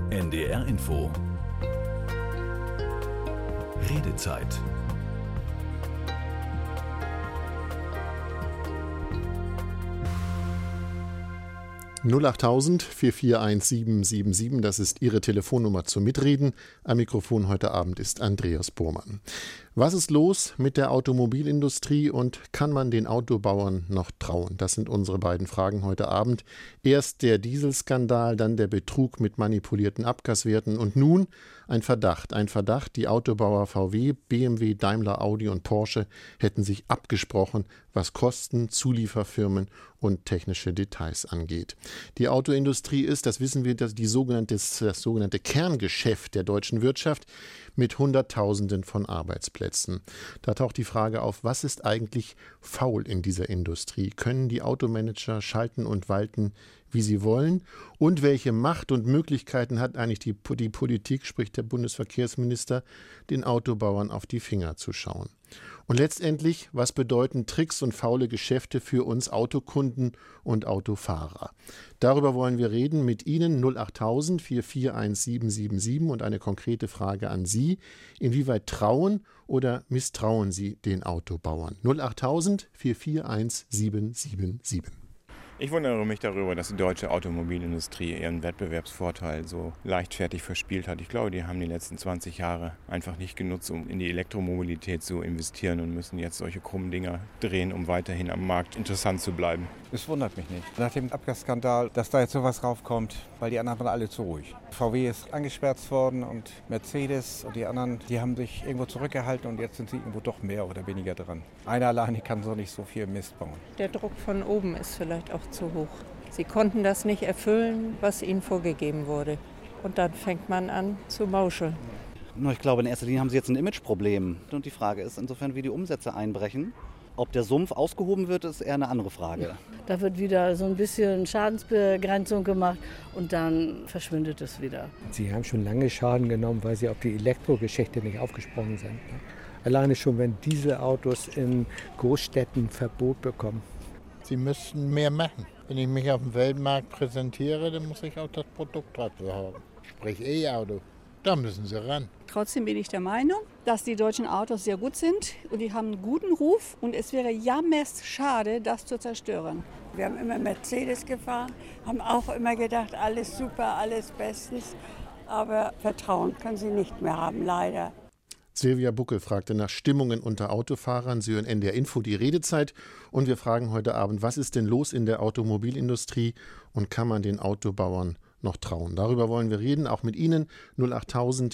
NDR Info. Redezeit. (08000 441777), das ist Ihre Telefonnummer zum Mitreden. Am Mikrofon heute Abend ist Andreas Bormann. Was ist los mit der Automobilindustrie und kann man den Autobauern noch trauen? Das sind unsere beiden Fragen heute Abend. Erst der Dieselskandal, dann der Betrug mit manipulierten Abgaswerten und nun ein Verdacht, die Autobauer VW, BMW, Daimler, Audi und Porsche hätten sich abgesprochen, was Kosten, Zulieferfirmen und technische Details angeht. Die Autoindustrie ist, das wissen wir, das sogenannte Kerngeschäft der deutschen Wirtschaft mit Hunderttausenden von Arbeitsplätzen. Da taucht die Frage auf, was ist eigentlich faul in dieser Industrie? Können die Automanager schalten und walten, wie sie wollen? Und welche Macht und Möglichkeiten hat eigentlich die Politik, sprich der Bundesverkehrsminister, den Autobauern auf die Finger zu schauen? Und letztendlich, was bedeuten Tricks und faule Geschäfte für uns Autokunden und Autofahrer? Darüber wollen wir reden mit Ihnen. 08000 441777 und eine konkrete Frage an Sie. Inwieweit trauen oder misstrauen Sie den Autobauern? 08000 441777. Ich wundere mich darüber, dass die deutsche Automobilindustrie ihren Wettbewerbsvorteil so leichtfertig verspielt hat. Ich glaube, die haben die letzten 20 Jahre einfach nicht genutzt, um in die Elektromobilität zu investieren und müssen jetzt solche krummen Dinger drehen, um weiterhin am Markt interessant zu bleiben. Es wundert mich nicht. Nach dem Abgasskandal, dass da jetzt sowas raufkommt, weil die anderen waren alle zu ruhig. VW ist angesperrt worden und Mercedes und die anderen, die haben sich irgendwo zurückgehalten und jetzt sind sie irgendwo doch mehr oder weniger dran. Einer alleine kann so nicht so viel Mist bauen. Der Druck von oben ist vielleicht auch zu hoch. Sie konnten das nicht erfüllen, was ihnen vorgegeben wurde. Und dann fängt man an zu mauscheln. Ich glaube, in erster Linie haben sie jetzt ein Imageproblem. Und die Frage ist insofern, wie die Umsätze einbrechen. Ob der Sumpf ausgehoben wird, ist eher eine andere Frage. Da wird wieder so ein bisschen Schadensbegrenzung gemacht und dann verschwindet es wieder. Sie haben schon lange Schaden genommen, weil sie auf die Elektrogeschichte nicht aufgesprungen sind. Alleine schon, wenn Dieselautos in Großstädten Verbot bekommen. Sie müssten mehr machen. Wenn ich mich auf dem Weltmarkt präsentiere, dann muss ich auch das Produkt dazu haben. Sprich E-Auto. Da müssen sie ran. Trotzdem bin ich der Meinung, dass die deutschen Autos sehr gut sind und die haben einen guten Ruf und es wäre jammerst schade, das zu zerstören. Wir haben immer Mercedes gefahren, haben auch immer gedacht, alles super, alles bestens, aber Vertrauen können sie nicht mehr haben, leider. Silvia Buckel fragte nach Stimmungen unter Autofahrern. Sie hören NDR Info, die Redezeit. Und wir fragen heute Abend, was ist denn los in der Automobilindustrie und kann man den Autobauern noch trauen? Darüber wollen wir reden, auch mit Ihnen. 08000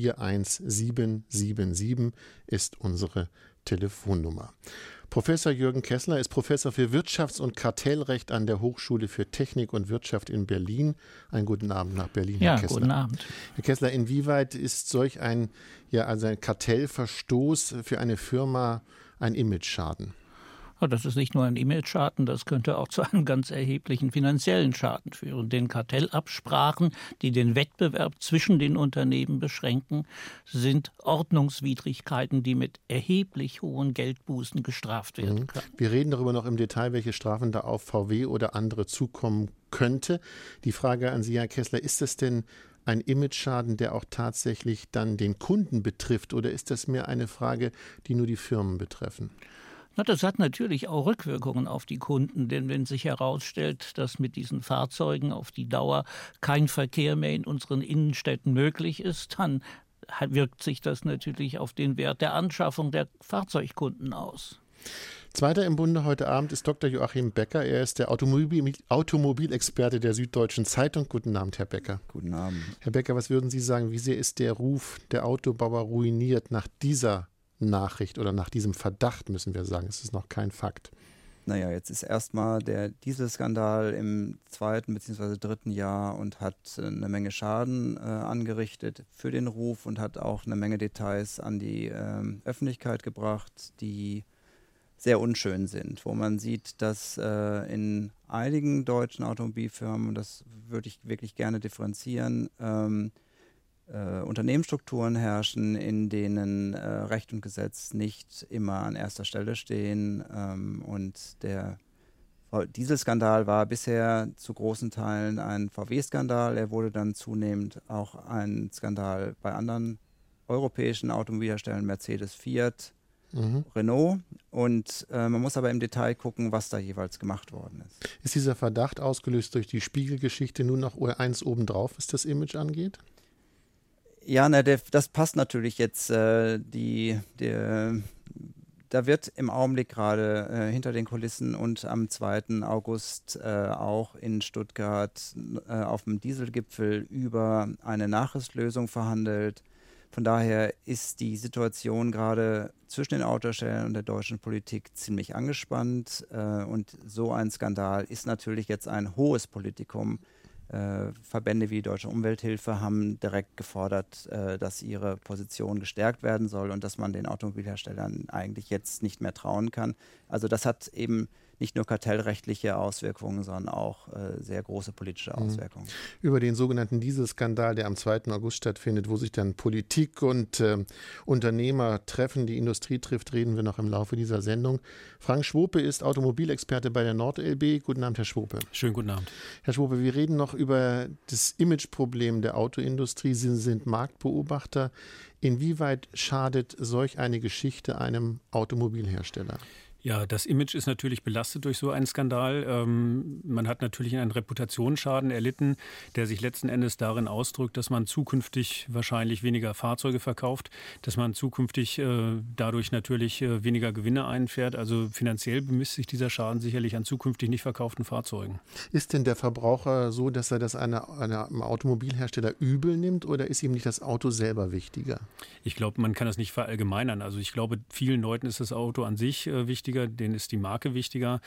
441777 ist unsere Telefonnummer. Professor Jürgen Kessler ist Professor für Wirtschafts- und Kartellrecht an der Hochschule für Technik und Wirtschaft in Berlin. Einen guten Abend nach Berlin, Herr Kessler. Ja, guten Abend. Herr Kessler, inwieweit ist solch ein Kartellverstoß für eine Firma ein Imageschaden? Das ist nicht nur ein Image-Schaden, das könnte auch zu einem ganz erheblichen finanziellen Schaden führen. Denn Kartellabsprachen, die den Wettbewerb zwischen den Unternehmen beschränken, sind Ordnungswidrigkeiten, die mit erheblich hohen Geldbußen gestraft werden können. Wir reden darüber noch im Detail, welche Strafen da auf VW oder andere zukommen könnte. Die Frage an Sie, Herr Kessler, ist es denn ein Image-Schaden, der auch tatsächlich dann den Kunden betrifft, oder ist das mehr eine Frage, die nur die Firmen betreffen? Das hat natürlich auch Rückwirkungen auf die Kunden, denn wenn sich herausstellt, dass mit diesen Fahrzeugen auf die Dauer kein Verkehr mehr in unseren Innenstädten möglich ist, dann wirkt sich das natürlich auf den Wert der Anschaffung der Fahrzeugkunden aus. Zweiter im Bunde heute Abend ist Dr. Joachim Becker. Er ist der Automobilexperte der Süddeutschen Zeitung. Guten Abend, Herr Becker. Guten Abend. Herr Becker, was würden Sie sagen, wie sehr ist der Ruf der Autobauer ruiniert nach dieser Nachricht oder nach diesem Verdacht, müssen wir sagen? Es ist noch kein Fakt. Naja, jetzt ist erstmal der Dieselskandal im 2. bzw. 3. Jahr und hat eine Menge Schaden angerichtet für den Ruf und hat auch eine Menge Details an die Öffentlichkeit gebracht, die sehr unschön sind, wo man sieht, dass in einigen deutschen Automobilfirmen, und das würde ich wirklich gerne differenzieren, Unternehmensstrukturen herrschen, in denen Recht und Gesetz nicht immer an erster Stelle stehen und der Dieselskandal war bisher zu großen Teilen ein VW-Skandal. Er wurde dann zunehmend auch ein Skandal bei anderen europäischen Automobilherstellern, Mercedes, Fiat, Renault. Und man muss aber im Detail gucken, was da jeweils gemacht worden ist. Ist dieser Verdacht ausgelöst durch die Spiegelgeschichte nur noch eins obendrauf, was das Image angeht? Ja, das passt natürlich jetzt. Da wird im Augenblick gerade hinter den Kulissen und am 2. August auch in Stuttgart auf dem Dieselgipfel über eine Nachrüstlösung verhandelt. Von daher ist die Situation gerade zwischen den Autoherstellern und der deutschen Politik ziemlich angespannt. Und so ein Skandal ist natürlich jetzt ein hohes Politikum. Verbände wie die Deutsche Umwelthilfe haben direkt gefordert, dass ihre Position gestärkt werden soll und dass man den Automobilherstellern eigentlich jetzt nicht mehr trauen kann. Also das hat eben nicht nur kartellrechtliche Auswirkungen, sondern auch sehr große politische Auswirkungen. Über den sogenannten Dieselskandal, der am 2. August stattfindet, wo sich dann Politik und Unternehmer treffen, die Industrie trifft, reden wir noch im Laufe dieser Sendung. Frank Schwope ist Automobilexperte bei der NordLB. Guten Abend, Herr Schwope. Schönen guten Abend. Herr Schwope, wir reden noch über das Imageproblem der Autoindustrie. Sie sind Marktbeobachter. Inwieweit schadet solch eine Geschichte einem Automobilhersteller? Ja, das Image ist natürlich belastet durch so einen Skandal. Man hat natürlich einen Reputationsschaden erlitten, der sich letzten Endes darin ausdrückt, dass man zukünftig wahrscheinlich weniger Fahrzeuge verkauft, dass man zukünftig dadurch natürlich weniger Gewinne einfährt. Also finanziell bemisst sich dieser Schaden sicherlich an zukünftig nicht verkauften Fahrzeugen. Ist denn der Verbraucher so, dass er das einem Automobilhersteller übel nimmt, oder ist ihm nicht das Auto selber wichtiger? Ich glaube, man kann das nicht verallgemeinern. Also ich glaube, vielen Leuten ist das Auto an sich wichtig. Denen ist die Marke wichtiger.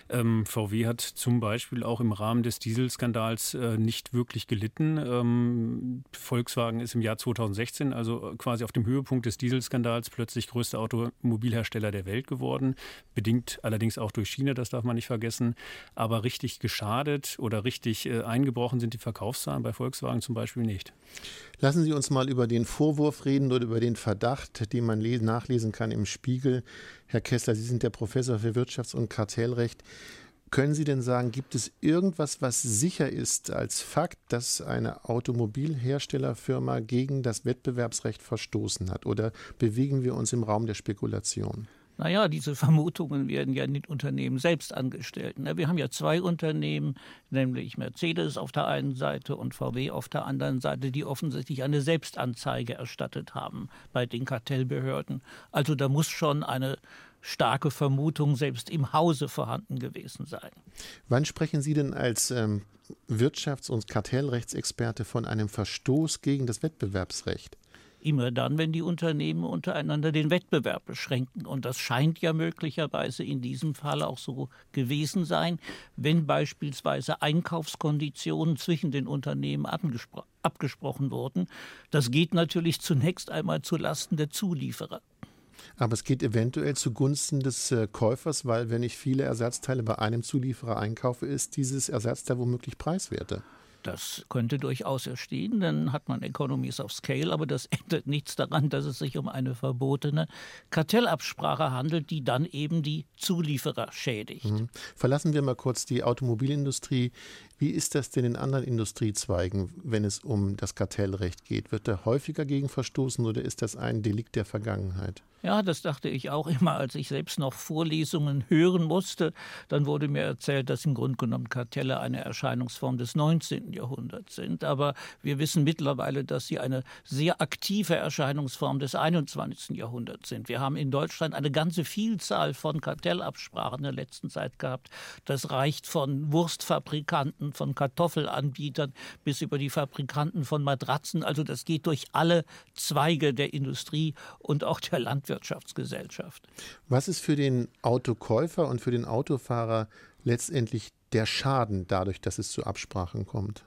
VW hat zum Beispiel auch im Rahmen des Dieselskandals nicht wirklich gelitten. Volkswagen ist im Jahr 2016, also quasi auf dem Höhepunkt des Dieselskandals, plötzlich größter Automobilhersteller der Welt geworden. Bedingt allerdings auch durch China, das darf man nicht vergessen. Aber richtig geschadet oder richtig eingebrochen sind die Verkaufszahlen bei Volkswagen zum Beispiel nicht. Lassen Sie uns mal über den Vorwurf reden oder über den Verdacht, den man nachlesen kann im Spiegel. Herr Kessler, Sie sind der Professor für Wirtschafts- und Kartellrecht. Können Sie denn sagen, gibt es irgendwas, was sicher ist als Fakt, dass eine Automobilherstellerfirma gegen das Wettbewerbsrecht verstoßen hat? Oder bewegen wir uns im Raum der Spekulation? Naja, diese Vermutungen werden ja in den Unternehmen selbst angestellt. Wir haben ja zwei Unternehmen, nämlich Mercedes auf der einen Seite und VW auf der anderen Seite, die offensichtlich eine Selbstanzeige erstattet haben bei den Kartellbehörden. Also da muss schon eine starke Vermutung selbst im Hause vorhanden gewesen sein. Wann sprechen Sie denn als Wirtschafts- und Kartellrechtsexperte von einem Verstoß gegen das Wettbewerbsrecht? Immer dann, wenn die Unternehmen untereinander den Wettbewerb beschränken. Und das scheint ja möglicherweise in diesem Fall auch so gewesen sein, wenn beispielsweise Einkaufskonditionen zwischen den Unternehmen abgesprochen wurden. Das geht natürlich zunächst einmal zulasten der Zulieferer. Aber es geht eventuell zugunsten des Käufers, weil wenn ich viele Ersatzteile bei einem Zulieferer einkaufe, ist dieses Ersatzteil womöglich preiswerter. Das könnte durchaus erstehen, dann hat man Economies of Scale, aber das ändert nichts daran, dass es sich um eine verbotene Kartellabsprache handelt, die dann eben die Zulieferer schädigt. Verlassen wir mal kurz die Automobilindustrie. Wie ist das denn in anderen Industriezweigen, wenn es um das Kartellrecht geht? Wird da häufiger gegen verstoßen oder ist das ein Delikt der Vergangenheit? Ja, das dachte ich auch immer, als ich selbst noch Vorlesungen hören musste. Dann wurde mir erzählt, dass im Grunde genommen Kartelle eine Erscheinungsform des 19. Jahrhunderts sind. Aber wir wissen mittlerweile, dass sie eine sehr aktive Erscheinungsform des 21. Jahrhunderts sind. Wir haben in Deutschland eine ganze Vielzahl von Kartellabsprachen in der letzten Zeit gehabt. Das reicht von Wurstfabrikanten, von Kartoffelanbietern bis über die Fabrikanten von Matratzen. Also das geht durch alle Zweige der Industrie und auch der Landwirtschaftsgesellschaft. Was ist für den Autokäufer und für den Autofahrer letztendlich der Schaden dadurch, dass es zu Absprachen kommt?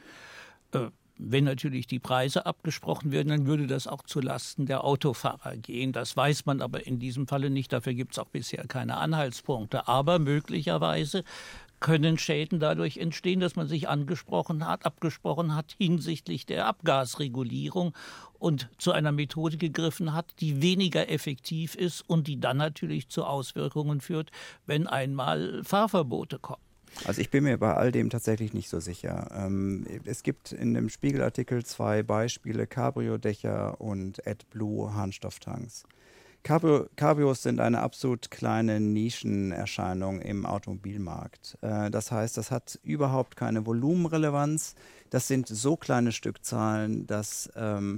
Wenn natürlich die Preise abgesprochen werden, dann würde das auch zulasten der Autofahrer gehen. Das weiß man aber in diesem Falle nicht. Dafür gibt es auch bisher keine Anhaltspunkte. Aber möglicherweise können Schäden dadurch entstehen, dass man sich abgesprochen hat hinsichtlich der Abgasregulierung und zu einer Methode gegriffen hat, die weniger effektiv ist und die dann natürlich zu Auswirkungen führt, wenn einmal Fahrverbote kommen. Also ich bin mir bei all dem tatsächlich nicht so sicher. Es gibt in dem Spiegelartikel 2 Beispiele, Cabrio-Dächer und AdBlue Harnstofftanks. Cabrios sind eine absolut kleine Nischenerscheinung im Automobilmarkt. Das heißt, das hat überhaupt keine Volumenrelevanz. Das sind so kleine Stückzahlen, dass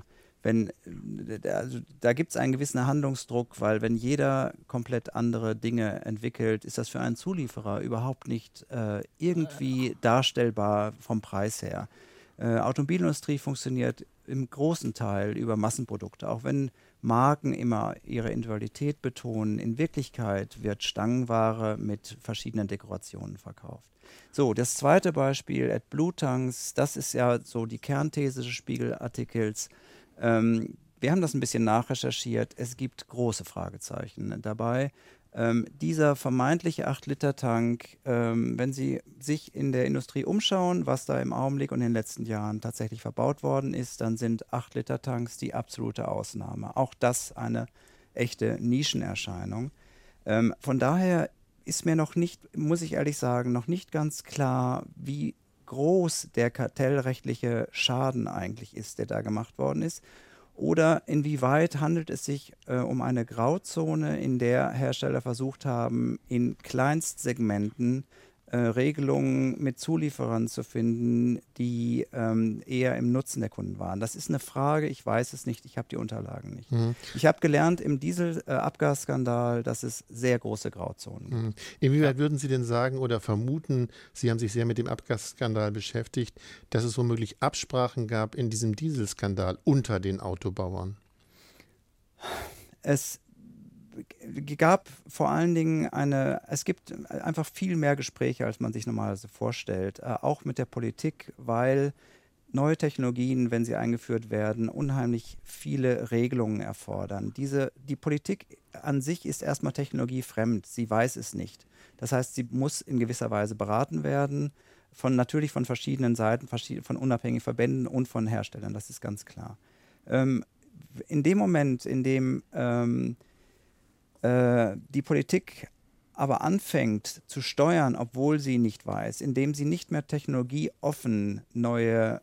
da gibt es einen gewissen Handlungsdruck, weil wenn jeder komplett andere Dinge entwickelt, ist das für einen Zulieferer überhaupt nicht irgendwie darstellbar vom Preis her. Automobilindustrie funktioniert im großen Teil über Massenprodukte, auch wenn Marken immer ihre Individualität betonen. In Wirklichkeit wird Stangenware mit verschiedenen Dekorationen verkauft. So, das zweite Beispiel, AdBlue Tanks, das ist ja so die Kernthese des Spiegelartikels. Wir haben das ein bisschen nachrecherchiert. Es gibt große Fragezeichen dabei. Dieser vermeintliche 8-Liter-Tank, wenn Sie sich in der Industrie umschauen, was da im Augenblick und in den letzten Jahren tatsächlich verbaut worden ist, dann sind 8-Liter-Tanks die absolute Ausnahme. Auch das eine echte Nischenerscheinung. Von daher ist mir noch nicht, muss ich ehrlich sagen, noch nicht ganz klar, wie groß der kartellrechtliche Schaden eigentlich ist, der da gemacht worden ist. Oder inwieweit handelt es sich um eine Grauzone, in der Hersteller versucht haben, in Kleinstsegmenten Regelungen mit Zulieferern zu finden, die eher im Nutzen der Kunden waren. Das ist eine Frage, ich weiß es nicht, ich habe die Unterlagen nicht. Ich habe gelernt im Diesel-Abgasskandal, dass es sehr große Grauzonen gibt. Inwieweit würden Sie denn sagen oder vermuten, Sie haben sich sehr mit dem Abgasskandal beschäftigt, dass es womöglich Absprachen gab in diesem Dieselskandal unter den Autobauern? Es gab vor allen Dingen es gibt einfach viel mehr Gespräche, als man sich normalerweise vorstellt, auch mit der Politik, weil neue Technologien, wenn sie eingeführt werden, unheimlich viele Regelungen erfordern. Die Politik an sich ist erstmal technologiefremd, sie weiß es nicht. Das heißt, sie muss in gewisser Weise beraten werden, natürlich von verschiedenen Seiten, von unabhängigen Verbänden und von Herstellern, das ist ganz klar. In dem Moment, in dem die Politik aber anfängt zu steuern, obwohl sie nicht weiß, indem sie nicht mehr technologieoffen neue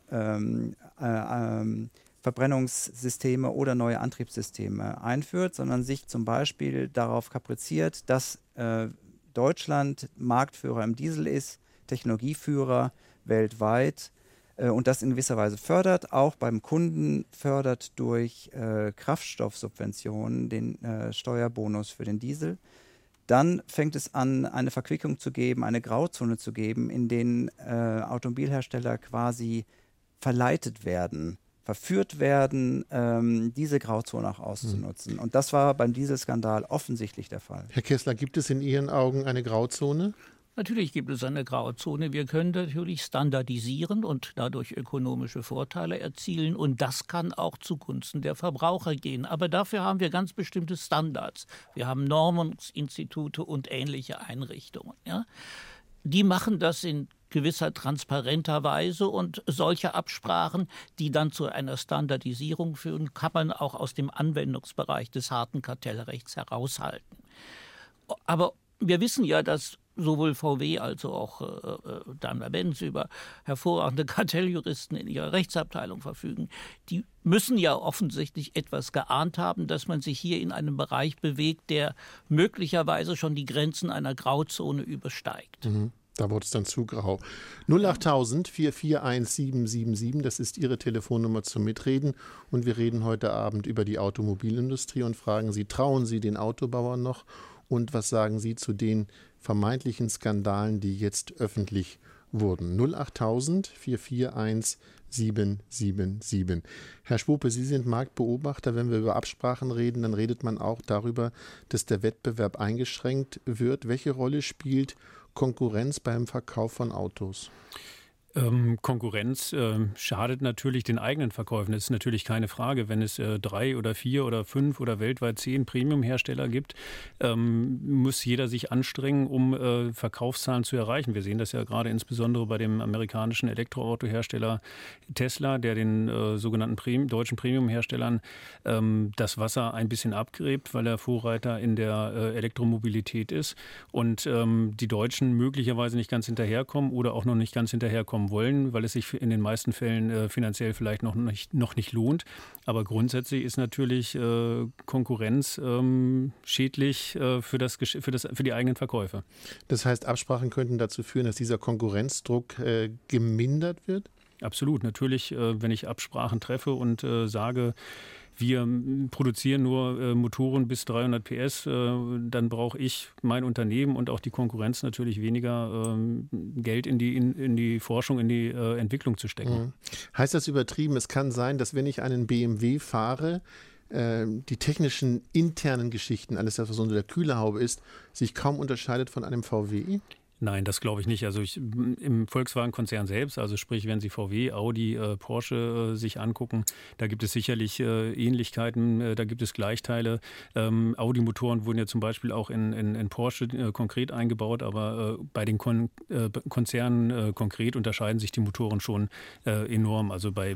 Verbrennungssysteme oder neue Antriebssysteme einführt, sondern sich zum Beispiel darauf kapriziert, dass Deutschland Marktführer im Diesel ist, Technologieführer weltweit, und das in gewisser Weise fördert, auch beim Kunden fördert durch Kraftstoffsubventionen, den Steuerbonus für den Diesel. Dann fängt es an, eine Verquickung zu geben, eine Grauzone zu geben, in denen Automobilhersteller quasi verleitet werden, verführt werden, diese Grauzone auch auszunutzen. Und das war beim Dieselskandal offensichtlich der Fall. Herr Kessler, gibt es in Ihren Augen eine Grauzone? Natürlich gibt es eine Grauzone. Wir können natürlich standardisieren und dadurch ökonomische Vorteile erzielen. Und das kann auch zugunsten der Verbraucher gehen. Aber dafür haben wir ganz bestimmte Standards. Wir haben Normungsinstitute und ähnliche Einrichtungen. Ja? Die machen das in gewisser transparenter Weise, und solche Absprachen, die dann zu einer Standardisierung führen, kann man auch aus dem Anwendungsbereich des harten Kartellrechts heraushalten. Aber wir wissen ja, dass sowohl VW als auch Daimler-Benz über hervorragende Kartelljuristen in ihrer Rechtsabteilung verfügen. Die müssen ja offensichtlich etwas geahnt haben, dass man sich hier in einem Bereich bewegt, der möglicherweise schon die Grenzen einer Grauzone übersteigt. Da wurde es dann zu grau. 08000 441 777, das ist Ihre Telefonnummer zum Mitreden. Und wir reden heute Abend über die Automobilindustrie und fragen Sie, trauen Sie den Autobauern noch? Und was sagen Sie zu den vermeintlichen Skandalen, die jetzt öffentlich wurden? 08000 441 777. Herr Schwope, Sie sind Marktbeobachter. Wenn wir über Absprachen reden, dann redet man auch darüber, dass der Wettbewerb eingeschränkt wird. Welche Rolle spielt Konkurrenz beim Verkauf von Autos? Konkurrenz schadet natürlich den eigenen Verkäufen. Das ist natürlich keine Frage. Wenn es 3 oder 4 oder 5 oder weltweit 10 Premium-Hersteller gibt, muss jeder sich anstrengen, um Verkaufszahlen zu erreichen. Wir sehen das ja gerade insbesondere bei dem amerikanischen Elektroautohersteller Tesla, der den sogenannten deutschen Premium-Herstellern das Wasser ein bisschen abgräbt, weil er Vorreiter in der Elektromobilität ist und die Deutschen möglicherweise nicht ganz hinterherkommen oder auch noch nicht ganz hinterherkommen wollen, weil es sich in den meisten Fällen finanziell vielleicht noch nicht lohnt. Aber grundsätzlich ist natürlich Konkurrenz schädlich für die eigenen Verkäufe. Das heißt, Absprachen könnten dazu führen, dass dieser Konkurrenzdruck gemindert wird? Absolut. Natürlich, wenn ich Absprachen treffe und sage, wir produzieren nur Motoren bis 300 PS, dann brauche ich, mein Unternehmen und auch die Konkurrenz natürlich weniger Geld in die Forschung, in die Entwicklung zu stecken. Mhm. Heißt das übertrieben? Es kann sein, dass wenn ich einen BMW fahre, die technischen internen Geschichten, alles das, was unter der Kühlerhaube ist, sich kaum unterscheidet von einem VW? Nein, das glaube ich nicht. Also im Volkswagen-Konzern selbst, also sprich, wenn Sie VW, Audi, Porsche sich angucken, da gibt es sicherlich Ähnlichkeiten, da gibt es Gleichteile. Audi-Motoren wurden ja zum Beispiel auch in Porsche konkret eingebaut, aber bei den Konzernen konkret unterscheiden sich die Motoren schon enorm. Also bei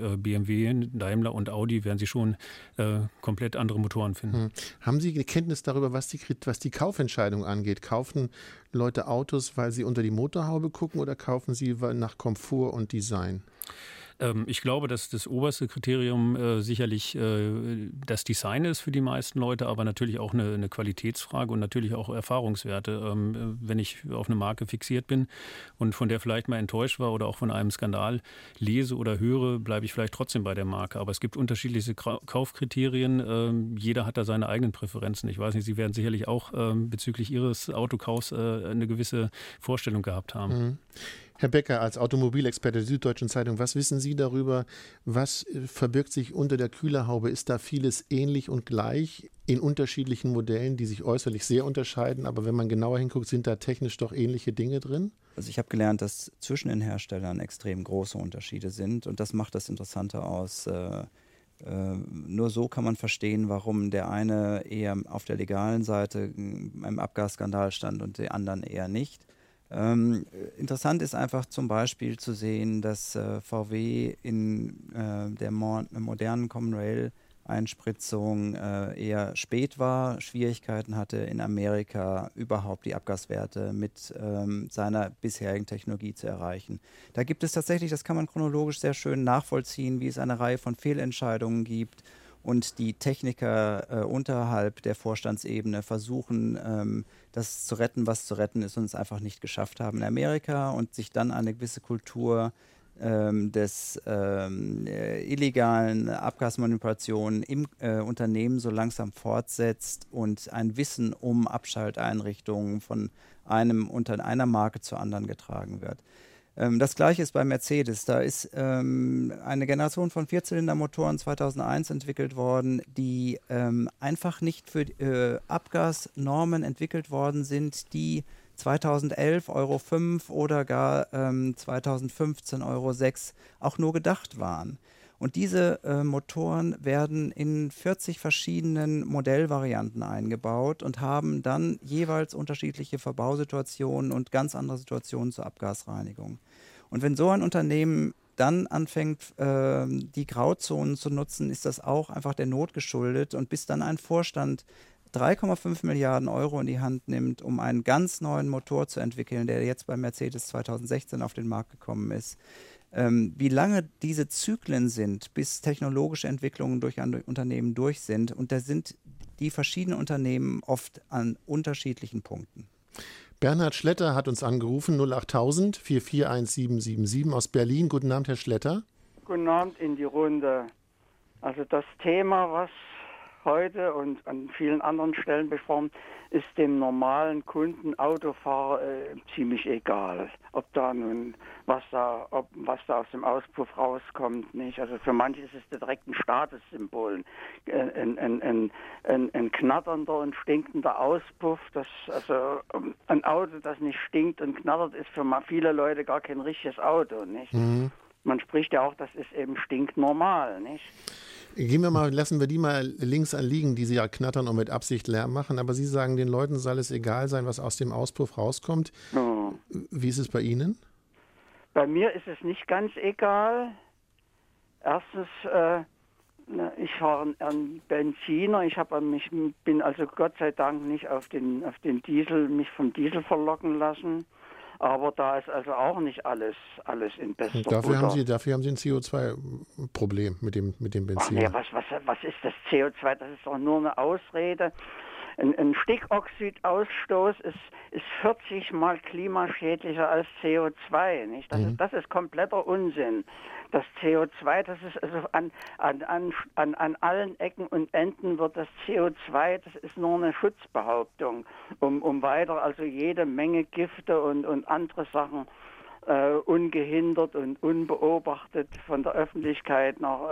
BMW, Daimler und Audi werden Sie schon komplett andere Motoren finden. Haben Sie eine Kenntnis darüber, was die Kaufentscheidung angeht? Kaufen Leute Autos, weil sie unter die Motorhaube gucken, oder kaufen sie nach Komfort und Design? Ich glaube, dass das oberste Kriterium sicherlich das Design ist für die meisten Leute, aber natürlich auch eine Qualitätsfrage und natürlich auch Erfahrungswerte. Wenn ich auf eine Marke fixiert bin und von der vielleicht mal enttäuscht war oder auch von einem Skandal lese oder höre, bleibe ich vielleicht trotzdem bei der Marke. Aber es gibt unterschiedliche Kaufkriterien. Jeder hat da seine eigenen Präferenzen. Ich weiß nicht, Sie werden sicherlich auch bezüglich Ihres Autokaufs eine gewisse Vorstellung gehabt haben. Mhm. Herr Becker, als Automobilexperte der Süddeutschen Zeitung, was wissen Sie darüber? Was verbirgt sich unter der Kühlerhaube? Ist da vieles ähnlich und gleich in unterschiedlichen Modellen, die sich äußerlich sehr unterscheiden? Aber wenn man genauer hinguckt, sind da technisch doch ähnliche Dinge drin? Also ich habe gelernt, dass zwischen den Herstellern extrem große Unterschiede sind. Und das macht das Interessante aus. Nur so kann man verstehen, warum der eine eher auf der legalen Seite im Abgasskandal stand und die anderen eher nicht. Interessant ist einfach zum Beispiel zu sehen, dass VW in der modernen Common Rail Einspritzung eher spät war, Schwierigkeiten hatte in Amerika überhaupt die Abgaswerte mit seiner bisherigen Technologie zu erreichen. Da gibt es tatsächlich, das kann man chronologisch sehr schön nachvollziehen, wie es eine Reihe von Fehlentscheidungen gibt und die Techniker unterhalb der Vorstandsebene versuchen, das zu retten, was zu retten ist, und es einfach nicht geschafft haben in Amerika, und sich dann eine gewisse Kultur des illegalen Abgasmanipulationen im Unternehmen so langsam fortsetzt und ein Wissen um Abschalteinrichtungen von einer Marke zur anderen getragen wird. Das Gleiche ist bei Mercedes. Da ist eine Generation von Vierzylindermotoren 2001 entwickelt worden, die einfach nicht für Abgasnormen entwickelt worden sind, die 2011 Euro 5 oder gar 2015 Euro 6 auch nur gedacht waren. Und diese Motoren werden in 40 verschiedenen Modellvarianten eingebaut und haben dann jeweils unterschiedliche Verbausituationen und ganz andere Situationen zur Abgasreinigung. Und wenn so ein Unternehmen dann anfängt, die Grauzonen zu nutzen, ist das auch einfach der Not geschuldet. Und bis dann ein Vorstand 3,5 Milliarden Euro in die Hand nimmt, um einen ganz neuen Motor zu entwickeln, der jetzt bei Mercedes 2016 auf den Markt gekommen ist. Wie lange diese Zyklen sind, bis technologische Entwicklungen durch ein Unternehmen durch sind. Und da sind die verschiedenen Unternehmen oft an unterschiedlichen Punkten. Bernhard Schletter hat uns angerufen, 08000 441777 aus Berlin. Guten Abend, Herr Schletter. Guten Abend in die Runde. Also das Thema, was heute und an vielen anderen Stellen besprochen, ist dem normalen Kunden, Autofahrer ziemlich egal, ob da nun was da aus dem Auspuff rauskommt, nicht? Also für manche ist es direkt ein Statussymbol, ein knatternder und stinkender Auspuff, also ein Auto, das nicht stinkt und knattert, ist für viele Leute gar kein richtiges Auto, nicht? Mhm. Man spricht ja auch, das ist eben stinknormal, nicht? Lassen wir die mal links anliegen, die sie ja knattern und mit Absicht Lärm machen. Aber Sie sagen, den Leuten soll es egal sein, was aus dem Auspuff rauskommt. Ja. Wie ist es bei Ihnen? Bei mir ist es nicht ganz egal. Erstens, ich fahre einen Benziner. Bin also Gott sei Dank nicht auf den Diesel, mich vom Diesel verlocken lassen. Aber da ist also auch nicht alles in bester Dafür haben Sie ein CO2-Problem mit dem Benzin. Nee, was ist das CO2? Das ist doch nur eine Ausrede. Ein Stickoxidausstoß ist 40 Mal klimaschädlicher als CO2. Nicht? Das ist kompletter Unsinn. Das CO2, das ist also an allen Ecken und Enden wird das CO2, das ist nur eine Schutzbehauptung, um weiter also jede Menge Gifte und andere Sachen ungehindert und unbeobachtet von der Öffentlichkeit noch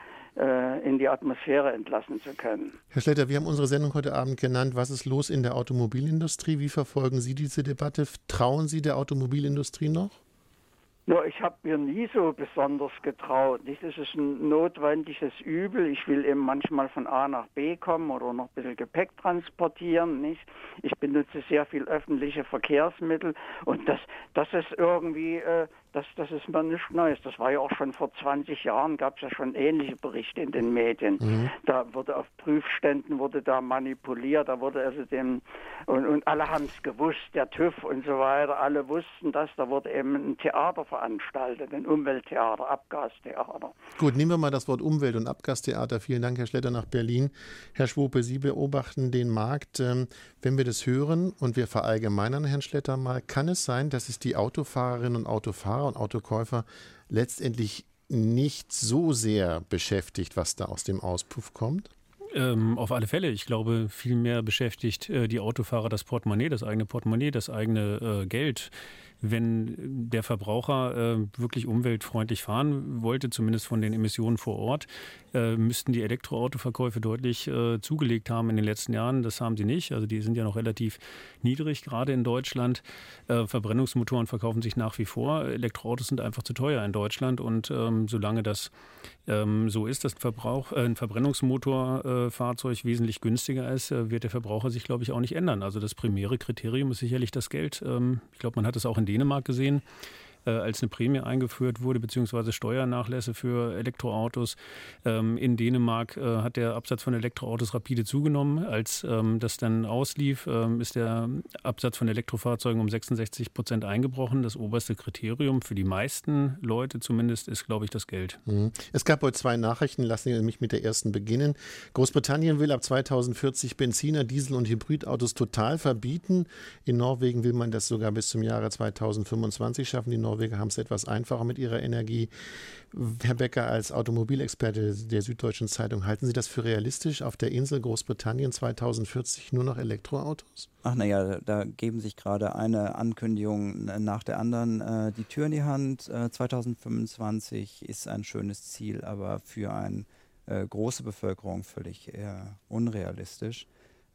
in die Atmosphäre entlassen zu können. Herr Schletter, wir haben unsere Sendung heute Abend genannt, was ist los in der Automobilindustrie? Wie verfolgen Sie diese Debatte? Trauen Sie der Automobilindustrie noch? Ja, ich habe mir nie so besonders getraut. Das ist ein notwendiges Übel. Ich will eben manchmal von A nach B kommen oder noch ein bisschen Gepäck transportieren. Nicht? Ich benutze sehr viel öffentliche Verkehrsmittel und das ist irgendwie, das ist mir nichts Neues. Das war ja auch schon vor 20 Jahren, gab es ja schon ähnliche Berichte in den Medien. Mhm. Da wurde auf Prüfständen da manipuliert, da wurde also und alle haben es gewusst, der TÜV und so weiter, alle wussten das, da wurde eben ein Theater veranstaltet, ein Umwelttheater, Abgastheater. Gut, nehmen wir mal das Wort Umwelt- und Abgastheater. Vielen Dank, Herr Schletter, nach Berlin. Herr Schwope, Sie beobachten den Markt. Wenn wir das hören und wir verallgemeinern, Herrn Schletter mal, kann es sein, dass es die Autofahrerinnen und Autofahrer und Autokäufer letztendlich nicht so sehr beschäftigt, was da aus dem Auspuff kommt? Auf alle Fälle. Ich glaube, viel mehr beschäftigt die Autofahrer das Portemonnaie, das eigene Geld. Wenn der Verbraucher wirklich umweltfreundlich fahren wollte, zumindest von den Emissionen vor Ort, müssten die Elektroautoverkäufe deutlich zugelegt haben in den letzten Jahren. Das haben sie nicht. Also die sind ja noch relativ niedrig, gerade in Deutschland. Verbrennungsmotoren verkaufen sich nach wie vor. Elektroautos sind einfach zu teuer in Deutschland. Und solange das so ist, dass ein Verbrennungsmotorfahrzeug wesentlich günstiger ist, wird der Verbraucher sich, glaube ich, auch nicht ändern. Also das primäre Kriterium ist sicherlich das Geld. Ich glaube, man hat es auch in Dänemark gesehen, als eine Prämie eingeführt wurde, beziehungsweise Steuernachlässe für Elektroautos. In Dänemark hat der Absatz von Elektroautos rapide zugenommen. Als das dann auslief, ist der Absatz von Elektrofahrzeugen um 66% eingebrochen. Das oberste Kriterium für die meisten Leute zumindest ist, glaube ich, das Geld. Es gab heute 2 Nachrichten. Lassen Sie mich mit der ersten beginnen. Großbritannien will ab 2040 Benziner, Diesel- und Hybridautos total verbieten. In Norwegen will man das sogar bis zum Jahre 2025 schaffen. Die Norweger haben es etwas einfacher mit ihrer Energie. Herr Becker, als Automobilexperte der Süddeutschen Zeitung, halten Sie das für realistisch, auf der Insel Großbritannien 2040 nur noch Elektroautos? Ach naja, da geben sich gerade eine Ankündigung nach der anderen die Tür in die Hand. 2025 ist ein schönes Ziel, aber für eine große Bevölkerung völlig unrealistisch.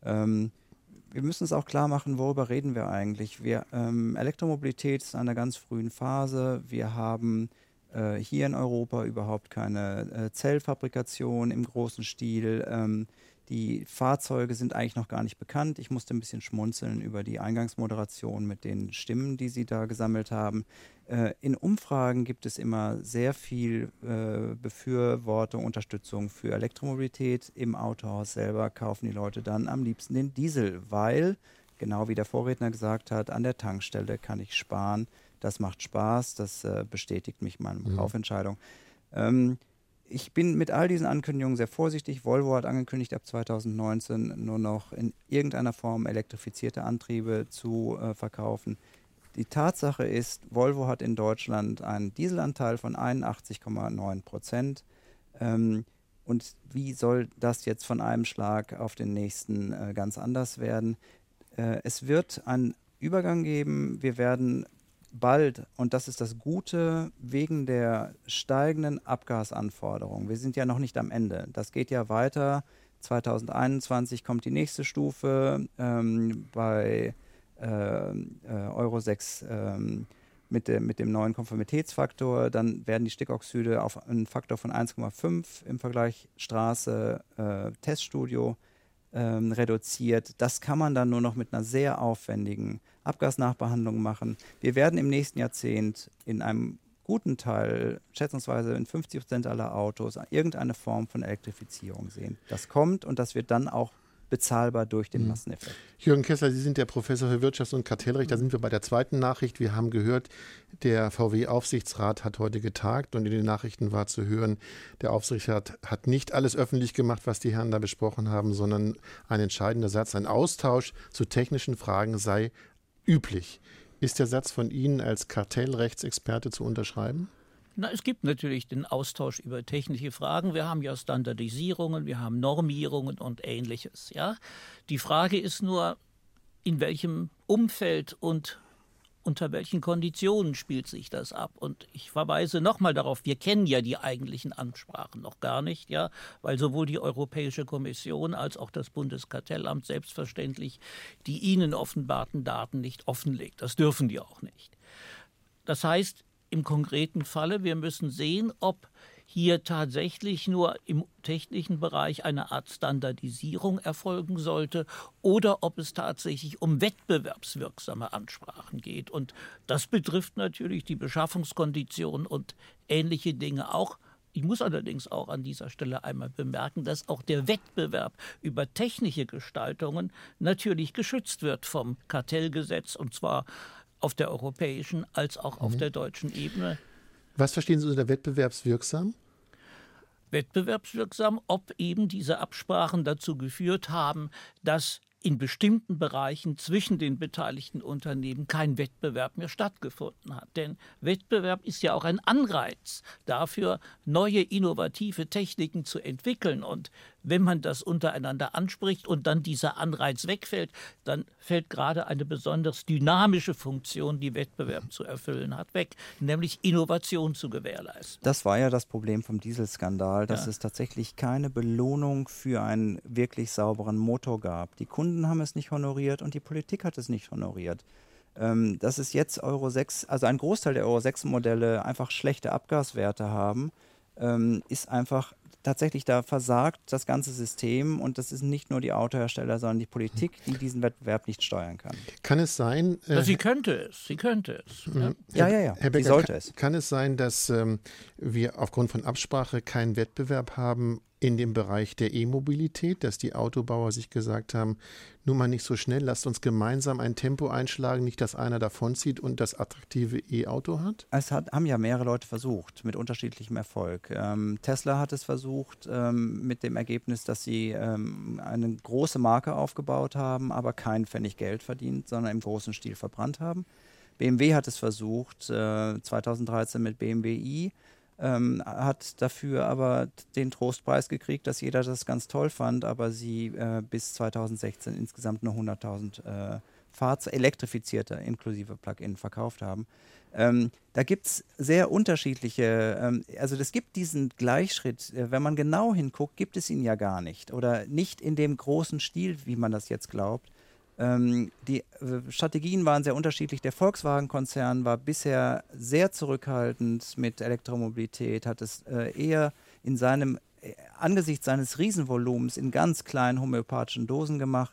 Wir müssen es auch klar machen, worüber reden wir eigentlich. Elektromobilität ist in einer ganz frühen Phase. Wir haben hier in Europa überhaupt keine Zellfabrikation im großen Stil. Die Fahrzeuge sind eigentlich noch gar nicht bekannt. Ich musste ein bisschen schmunzeln über die Eingangsmoderation mit den Stimmen, die Sie da gesammelt haben. In Umfragen gibt es immer sehr viel Befürwortung, Unterstützung für Elektromobilität. Im Autohaus selber kaufen die Leute dann am liebsten den Diesel, weil, genau wie der Vorredner gesagt hat, an der Tankstelle kann ich sparen. Das macht Spaß, das bestätigt mich in meiner Kaufentscheidung. Ich bin mit all diesen Ankündigungen sehr vorsichtig. Volvo hat angekündigt, ab 2019 nur noch in irgendeiner Form elektrifizierte Antriebe zu verkaufen. Die Tatsache ist, Volvo hat in Deutschland einen Dieselanteil von 81,9%. Und wie soll das jetzt von einem Schlag auf den nächsten ganz anders werden? Es wird einen Übergang geben. Wir werden bald, und das ist das Gute, wegen der steigenden Abgasanforderungen, wir sind ja noch nicht am Ende, das geht ja weiter, 2021 kommt die nächste Stufe bei Euro 6 mit dem neuen Konformitätsfaktor, dann werden die Stickoxide auf einen Faktor von 1,5 im Vergleich Straße, Teststudio reduziert. Das kann man dann nur noch mit einer sehr aufwendigen Abgasnachbehandlung machen. Wir werden im nächsten Jahrzehnt in einem guten Teil, schätzungsweise in 50% aller Autos, irgendeine Form von Elektrifizierung sehen. Das kommt und das wird dann auch bezahlbar durch den Masseneffekt. Jürgen Kessler, Sie sind der Professor für Wirtschafts- und Kartellrecht. Da sind wir bei der zweiten Nachricht. Wir haben gehört, der VW-Aufsichtsrat hat heute getagt und in den Nachrichten war zu hören, der Aufsichtsrat hat nicht alles öffentlich gemacht, was die Herren da besprochen haben, sondern ein entscheidender Satz, ein Austausch zu technischen Fragen sei üblich. Ist der Satz von Ihnen als Kartellrechtsexperte zu unterschreiben? Na, es gibt natürlich den Austausch über technische Fragen. Wir haben ja Standardisierungen, wir haben Normierungen und Ähnliches. Ja? Die Frage ist nur, in welchem Umfeld und unter welchen Konditionen spielt sich das ab? Und ich verweise nochmal darauf, wir kennen ja die eigentlichen Ansprachen noch gar nicht, ja, weil sowohl die Europäische Kommission als auch das Bundeskartellamt selbstverständlich die ihnen offenbarten Daten nicht offenlegt. Das dürfen die auch nicht. Das heißt, im konkreten Falle, wir müssen sehen, ob hier tatsächlich nur im technischen Bereich eine Art Standardisierung erfolgen sollte oder ob es tatsächlich um wettbewerbswirksame Ansprachen geht. Und das betrifft natürlich die Beschaffungskonditionen und ähnliche Dinge auch. Ich muss allerdings auch an dieser Stelle einmal bemerken, dass auch der Wettbewerb über technische Gestaltungen natürlich geschützt wird vom Kartellgesetz, und zwar auf der europäischen als auch auf der deutschen Ebene. Was verstehen Sie unter wettbewerbswirksam? Wettbewerbswirksam, ob eben diese Absprachen dazu geführt haben, dass in bestimmten Bereichen zwischen den beteiligten Unternehmen kein Wettbewerb mehr stattgefunden hat. Denn Wettbewerb ist ja auch ein Anreiz dafür, neue innovative Techniken zu entwickeln. Und wenn man das untereinander anspricht und dann dieser Anreiz wegfällt, dann fällt gerade eine besonders dynamische Funktion, die Wettbewerb zu erfüllen hat, weg, nämlich Innovation zu gewährleisten. Das war ja das Problem vom Dieselskandal, dass es tatsächlich keine Belohnung für einen wirklich sauberen Motor gab. Die Kunden haben es nicht honoriert und die Politik hat es nicht honoriert. Dass es jetzt Euro 6, also ein Großteil der Euro 6 Modelle einfach schlechte Abgaswerte haben, ist einfach tatsächlich, da versagt das ganze System und das ist nicht nur die Autohersteller, sondern die Politik, die diesen Wettbewerb nicht steuern kann. Kann es sein... Sie könnte es. Ja. Herr Becker, sie sollte es. Kann es sein, dass wir aufgrund von Absprache keinen Wettbewerb haben in dem Bereich der E-Mobilität, dass die Autobauer sich gesagt haben, nur mal nicht so schnell, lasst uns gemeinsam ein Tempo einschlagen, nicht, dass einer davonzieht und das attraktive E-Auto hat? Haben ja mehrere Leute versucht, mit unterschiedlichem Erfolg. Tesla hat es versucht, mit dem Ergebnis, dass sie eine große Marke aufgebaut haben, aber keinen Pfennig Geld verdient, sondern im großen Stil verbrannt haben. BMW hat es versucht, 2013 mit BMW i, hat dafür aber den Trostpreis gekriegt, dass jeder das ganz toll fand, aber sie bis 2016 insgesamt nur 100.000 elektrifizierte inklusive Plug-in verkauft haben. Da gibt es sehr unterschiedliche, also es gibt diesen Gleichschritt, wenn man genau hinguckt, gibt es ihn ja gar nicht oder nicht in dem großen Stil, wie man das jetzt glaubt. Die Strategien waren sehr unterschiedlich. Der Volkswagen-Konzern war bisher sehr zurückhaltend mit Elektromobilität, hat es eher angesichts seines Riesenvolumens in ganz kleinen homöopathischen Dosen gemacht.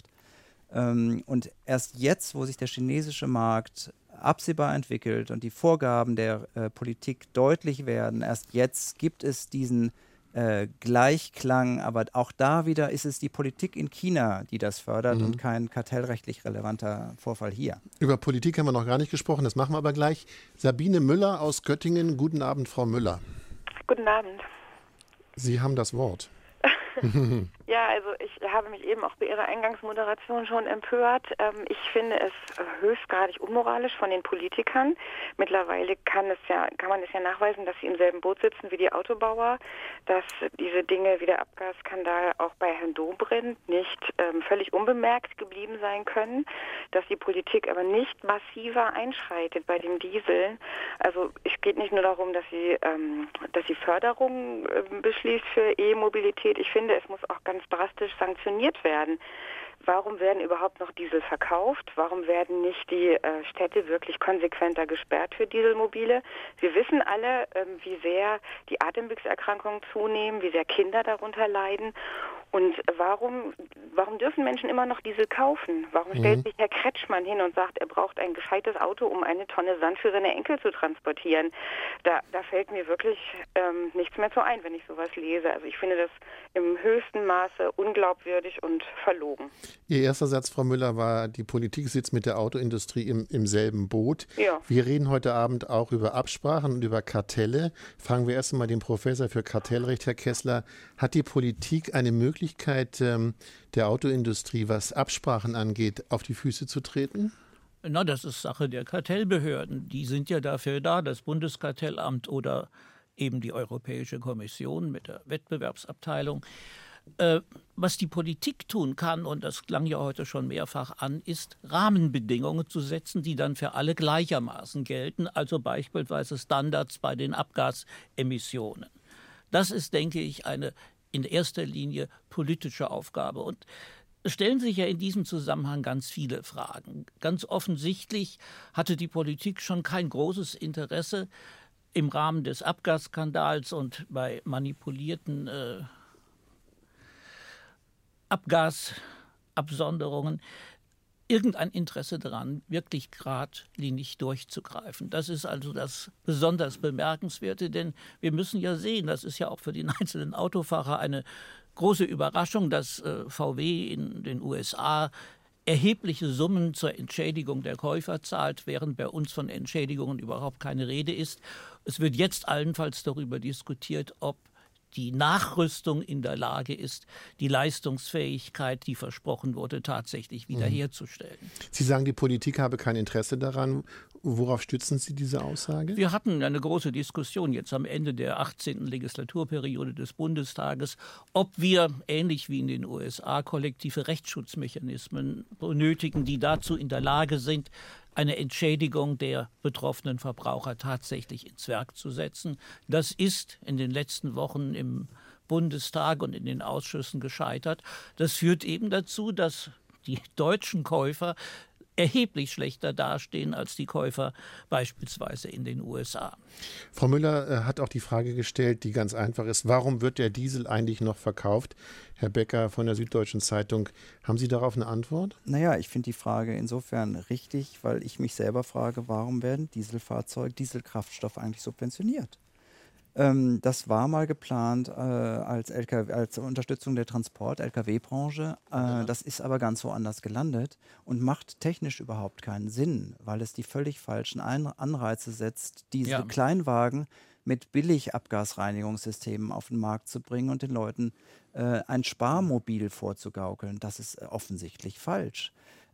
Und erst jetzt, wo sich der chinesische Markt absehbar entwickelt und die Vorgaben der Politik deutlich werden, erst jetzt gibt es diesen Gleichklang, aber auch da wieder ist es die Politik in China, die das fördert und kein kartellrechtlich relevanter Vorfall hier. Über Politik haben wir noch gar nicht gesprochen, das machen wir aber gleich. Sabine Müller aus Göttingen. Guten Abend, Frau Müller. Guten Abend. Sie haben das Wort. Ja, also ich habe mich eben auch bei Ihrer Eingangsmoderation schon empört. Ich finde es höchstgradig unmoralisch von den Politikern. Mittlerweile kann man es ja nachweisen, dass sie im selben Boot sitzen wie die Autobauer, dass diese Dinge wie der Abgasskandal auch bei Herrn Dobrindt nicht völlig unbemerkt geblieben sein können, dass die Politik aber nicht massiver einschreitet bei den Dieseln. Also es geht nicht nur darum, dass sie Förderung beschließt für E-Mobilität. Ich finde, es muss auch ganz drastisch sanktioniert werden. Warum werden überhaupt noch Diesel verkauft? Warum werden nicht die Städte wirklich konsequenter gesperrt für Dieselmobile? Wir wissen alle, wie sehr die Atemwegserkrankungen zunehmen, wie sehr Kinder darunter leiden. Und warum dürfen Menschen immer noch Diesel kaufen? Warum stellt sich Herr Kretschmann hin und sagt, er braucht ein gescheites Auto, um eine Tonne Sand für seine Enkel zu transportieren? Da fällt mir wirklich nichts mehr zu ein, wenn ich sowas lese. Also ich finde das im höchsten Maße unglaubwürdig und verlogen. Ihr erster Satz, Frau Müller, war, die Politik sitzt mit der Autoindustrie im selben Boot. Ja. Wir reden heute Abend auch über Absprachen und über Kartelle. Fragen wir erst einmal den Professor für Kartellrecht, Herr Kessler. Hat die Politik eine Möglichkeit, der Autoindustrie, was Absprachen angeht, auf die Füße zu treten? Na, das ist Sache der Kartellbehörden. Die sind ja dafür da, das Bundeskartellamt oder eben die Europäische Kommission mit der Wettbewerbsabteilung. Was die Politik tun kann, und das klang ja heute schon mehrfach an, ist Rahmenbedingungen zu setzen, die dann für alle gleichermaßen gelten, also beispielsweise Standards bei den Abgasemissionen. Das ist, denke ich, eine in erster Linie politische Aufgabe. Und es stellen sich ja in diesem Zusammenhang ganz viele Fragen. Ganz offensichtlich hatte die Politik schon kein großes Interesse, im Rahmen des Abgasskandals und bei manipulierten Abgasabsonderungen irgendein Interesse daran, wirklich geradlinig durchzugreifen. Das ist also das besonders Bemerkenswerte, denn wir müssen ja sehen, das ist ja auch für den einzelnen Autofahrer eine große Überraschung, dass VW in den USA erhebliche Summen zur Entschädigung der Käufer zahlt, während bei uns von Entschädigungen überhaupt keine Rede ist. Es wird jetzt allenfalls darüber diskutiert, ob die Nachrüstung in der Lage ist, die Leistungsfähigkeit, die versprochen wurde, tatsächlich wiederherzustellen. Sie sagen, die Politik habe kein Interesse daran. Worauf stützen Sie diese Aussage? Wir hatten eine große Diskussion jetzt am Ende der 18. Legislaturperiode des Bundestages, ob wir, ähnlich wie in den USA, kollektive Rechtsschutzmechanismen benötigen, die dazu in der Lage sind, eine Entschädigung der betroffenen Verbraucher tatsächlich ins Werk zu setzen. Das ist in den letzten Wochen im Bundestag und in den Ausschüssen gescheitert. Das führt eben dazu, dass die deutschen Käufer erheblich schlechter dastehen als die Käufer beispielsweise in den USA. Frau Müller hat auch die Frage gestellt, die ganz einfach ist, warum wird der Diesel eigentlich noch verkauft? Herr Becker von der Süddeutschen Zeitung, haben Sie darauf eine Antwort? Naja, ich finde die Frage insofern richtig, weil ich mich selber frage, warum werden Dieselkraftstoffe eigentlich subventioniert? Das war mal geplant als Unterstützung der Transport-Lkw-Branche. Das ist aber ganz woanders gelandet und macht technisch überhaupt keinen Sinn, weil es die völlig falschen Anreize setzt, diese Kleinwagen mit Billig-Abgasreinigungssystemen auf den Markt zu bringen und den Leuten ein Sparmobil vorzugaukeln. Das ist offensichtlich falsch.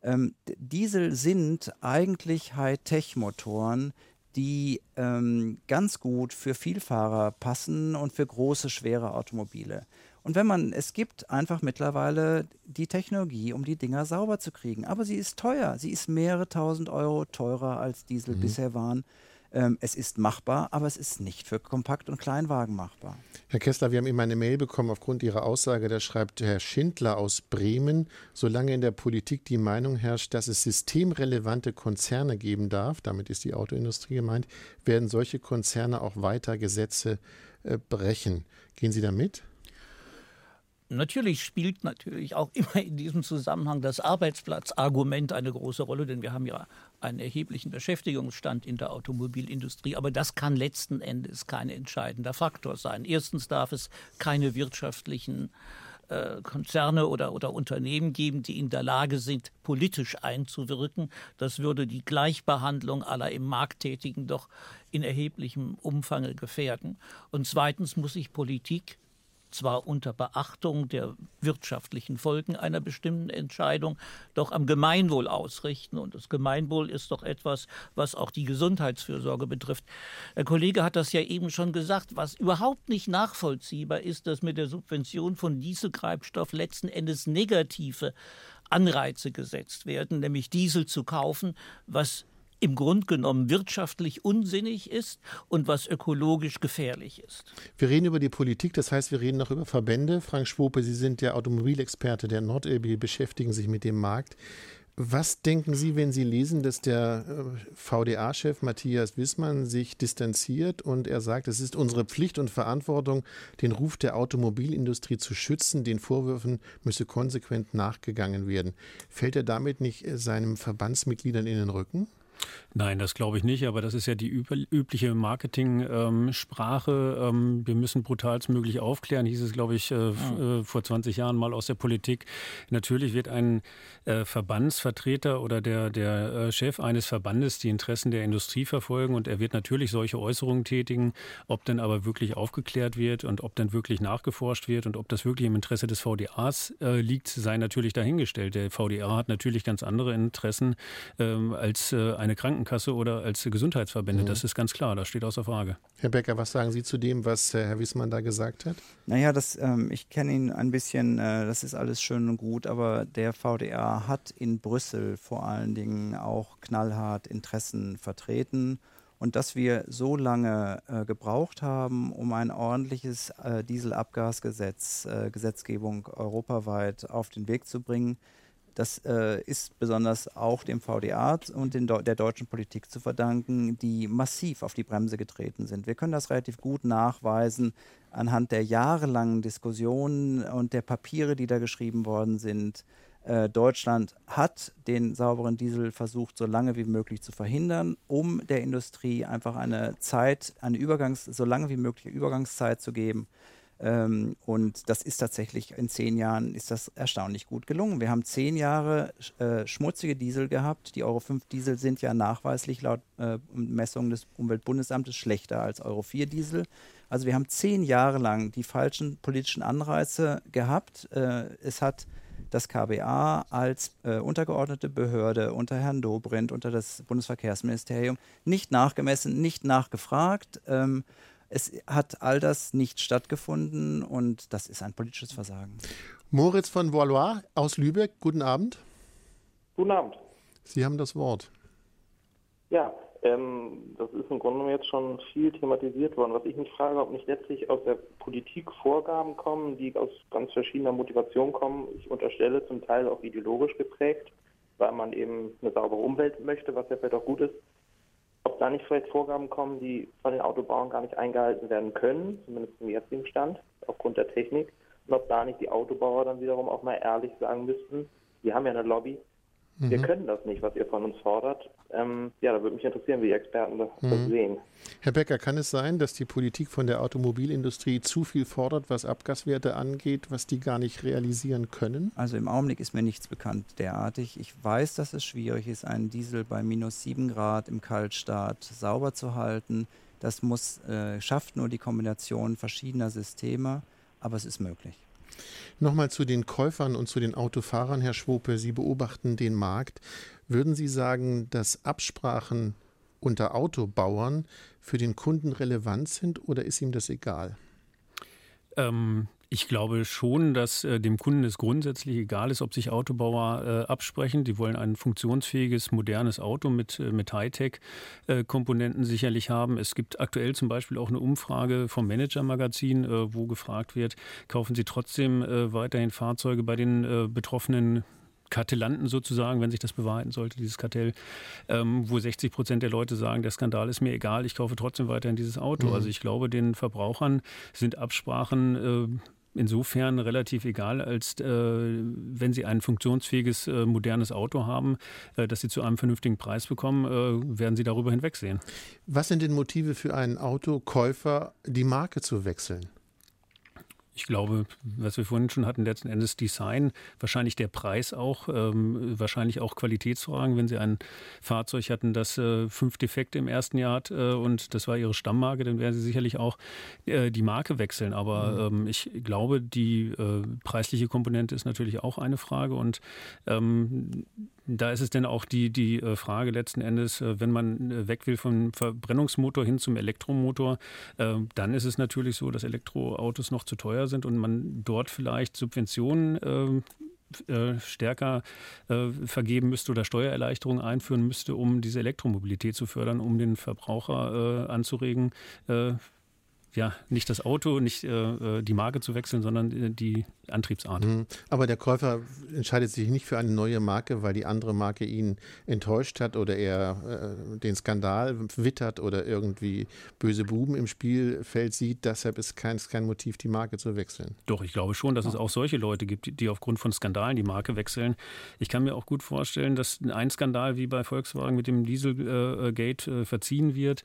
Diesel sind eigentlich Hightech-Motoren, die ganz gut für Vielfahrer passen und für große, schwere Automobile. Und es gibt einfach mittlerweile die Technologie, um die Dinger sauber zu kriegen. Aber sie ist teuer. Sie ist mehrere tausend Euro teurer als Diesel bisher waren. Es ist machbar, aber es ist nicht für Kompakt- und Kleinwagen machbar. Herr Kessler, wir haben eben eine Mail bekommen aufgrund Ihrer Aussage, da schreibt Herr Schindler aus Bremen, solange in der Politik die Meinung herrscht, dass es systemrelevante Konzerne geben darf, damit ist die Autoindustrie gemeint, werden solche Konzerne auch weiter Gesetze brechen. Gehen Sie da mit? Natürlich spielt auch immer in diesem Zusammenhang das Arbeitsplatzargument eine große Rolle, denn wir haben ja einen erheblichen Beschäftigungsstand in der Automobilindustrie, aber das kann letzten Endes kein entscheidender Faktor sein. Erstens darf es keine wirtschaftlichen Konzerne oder Unternehmen geben, die in der Lage sind, politisch einzuwirken. Das würde die Gleichbehandlung aller im Markt Tätigen doch in erheblichem Umfang gefährden. Und zweitens muss sich Politik zwar unter Beachtung der wirtschaftlichen Folgen einer bestimmten Entscheidung, doch am Gemeinwohl ausrichten. Und das Gemeinwohl ist doch etwas, was auch die Gesundheitsfürsorge betrifft. Der Kollege hat das ja eben schon gesagt, was überhaupt nicht nachvollziehbar ist, dass mit der Subvention von Dieseltreibstoff letzten Endes negative Anreize gesetzt werden, nämlich Diesel zu kaufen, was im Grunde genommen wirtschaftlich unsinnig ist und was ökologisch gefährlich ist. Wir reden über die Politik, das heißt, wir reden noch über Verbände. Frank Schwope, Sie sind der Automobilexperte der NordLB, beschäftigen sich mit dem Markt. Was denken Sie, wenn Sie lesen, dass der VDA-Chef Matthias Wissmann sich distanziert und er sagt, es ist unsere Pflicht und Verantwortung, den Ruf der Automobilindustrie zu schützen, den Vorwürfen müsse konsequent nachgegangen werden. Fällt er damit nicht seinen Verbandsmitgliedern in den Rücken? Nein, das glaube ich nicht, aber das ist ja die übliche Marketing-Sprache. Wir müssen brutalstmöglich aufklären, hieß es, glaube ich, vor 20 Jahren mal aus der Politik. Natürlich wird ein Verbandsvertreter oder der Chef eines Verbandes die Interessen der Industrie verfolgen und er wird natürlich solche Äußerungen tätigen. Ob dann aber wirklich aufgeklärt wird und ob dann wirklich nachgeforscht wird und ob das wirklich im Interesse des VDAs liegt, sei natürlich dahingestellt. Der VDA hat natürlich ganz andere Interessen als eine Krankenkasse oder als Gesundheitsverbände. Das ist ganz klar, das steht außer Frage. Herr Becker, was sagen Sie zu dem, was Herr Wissmann da gesagt hat? Naja, ich kenne ihn ein bisschen, das ist alles schön und gut, aber der VDA hat in Brüssel vor allen Dingen auch knallhart Interessen vertreten. Und dass wir so lange gebraucht haben, um ein ordentliches Dieselabgasgesetz, Gesetzgebung europaweit auf den Weg zu bringen, das ist besonders auch dem VDA und der deutschen Politik zu verdanken, die massiv auf die Bremse getreten sind. Wir können das relativ gut nachweisen anhand der jahrelangen Diskussionen und der Papiere, die da geschrieben worden sind. Deutschland hat den sauberen Diesel versucht, so lange wie möglich zu verhindern, um der Industrie einfach so lange wie möglich Übergangszeit zu geben. Und das ist tatsächlich in 10 Jahren ist das erstaunlich gut gelungen. Wir haben 10 Jahre schmutzige Diesel gehabt. Die Euro 5 Diesel sind ja nachweislich laut Messungen des Umweltbundesamtes schlechter als Euro 4 Diesel. Also wir haben 10 Jahre lang die falschen politischen Anreize gehabt. Es hat das KBA als untergeordnete Behörde unter Herrn Dobrindt, unter das Bundesverkehrsministerium nicht nachgemessen, nicht nachgefragt. Es hat all das nicht stattgefunden und das ist ein politisches Versagen. Moritz von Valois aus Lübeck, guten Abend. Guten Abend. Sie haben das Wort. Ja, das ist im Grunde genommen jetzt schon viel thematisiert worden. Was ich mich frage, ob nicht letztlich aus der Politik Vorgaben kommen, die aus ganz verschiedener Motivation kommen. Ich unterstelle zum Teil auch ideologisch geprägt, weil man eben eine saubere Umwelt möchte, was ja vielleicht auch gut ist. Ob da nicht vielleicht Vorgaben kommen, die von den Autobauern gar nicht eingehalten werden können, zumindest im jetzigen Stand, aufgrund der Technik. Und ob da nicht die Autobauer dann wiederum auch mal ehrlich sagen müssten, wir haben ja eine Lobby, wir können das nicht, was ihr von uns fordert. Da würde mich interessieren, wie die Experten das sehen. Herr Becker, kann es sein, dass die Politik von der Automobilindustrie zu viel fordert, was Abgaswerte angeht, was die gar nicht realisieren können? Also im Augenblick ist mir nichts bekannt derartig. Ich weiß, dass es schwierig ist, einen Diesel bei -7 Grad im Kaltstart sauber zu halten. Das schafft nur die Kombination verschiedener Systeme, aber es ist möglich. Nochmal zu den Käufern und zu den Autofahrern, Herr Schwope. Sie beobachten den Markt. Würden Sie sagen, dass Absprachen unter Autobauern für den Kunden relevant sind oder ist ihm das egal? Ich glaube schon, dass dem Kunden es grundsätzlich egal ist, ob sich Autobauer absprechen. Die wollen ein funktionsfähiges, modernes Auto mit Hightech-Komponenten sicherlich haben. Es gibt aktuell zum Beispiel auch eine Umfrage vom Manager-Magazin, wo gefragt wird, kaufen Sie trotzdem weiterhin Fahrzeuge bei den betroffenen Kartellanten sozusagen, wenn sich das bewahrheiten sollte, dieses Kartell, wo 60% der Leute sagen, der Skandal ist mir egal, ich kaufe trotzdem weiterhin dieses Auto. Also ich glaube, den Verbrauchern sind Absprachen insofern relativ egal, als wenn sie ein funktionsfähiges, modernes Auto haben, das sie zu einem vernünftigen Preis bekommen, werden sie darüber hinwegsehen. Was sind denn Motive für einen Autokäufer, die Marke zu wechseln? Ich glaube, was wir vorhin schon hatten, letzten Endes Design, wahrscheinlich der Preis auch, wahrscheinlich auch Qualitätsfragen. Wenn Sie ein Fahrzeug hatten, das 5 Defekte im ersten Jahr hat und das war Ihre Stammmarke, dann werden Sie sicherlich auch die Marke wechseln. Aber ich glaube, die preisliche Komponente ist natürlich auch eine Frage und da ist es dann auch die Frage letzten Endes, wenn man weg will vom Verbrennungsmotor hin zum Elektromotor, dann ist es natürlich so, dass Elektroautos noch zu teuer sind und man dort vielleicht Subventionen stärker vergeben müsste oder Steuererleichterungen einführen müsste, um diese Elektromobilität zu fördern, um den Verbraucher anzuregen, nicht das Auto, nicht die Marke zu wechseln, sondern die Antriebsart. Aber der Käufer entscheidet sich nicht für eine neue Marke, weil die andere Marke ihn enttäuscht hat oder er den Skandal wittert oder irgendwie böse Buben im Spielfeld sieht. Deshalb ist kein Motiv, die Marke zu wechseln. Doch, ich glaube schon, dass es auch solche Leute gibt, die aufgrund von Skandalen die Marke wechseln. Ich kann mir auch gut vorstellen, dass ein Skandal wie bei Volkswagen mit dem Dieselgate verziehen wird,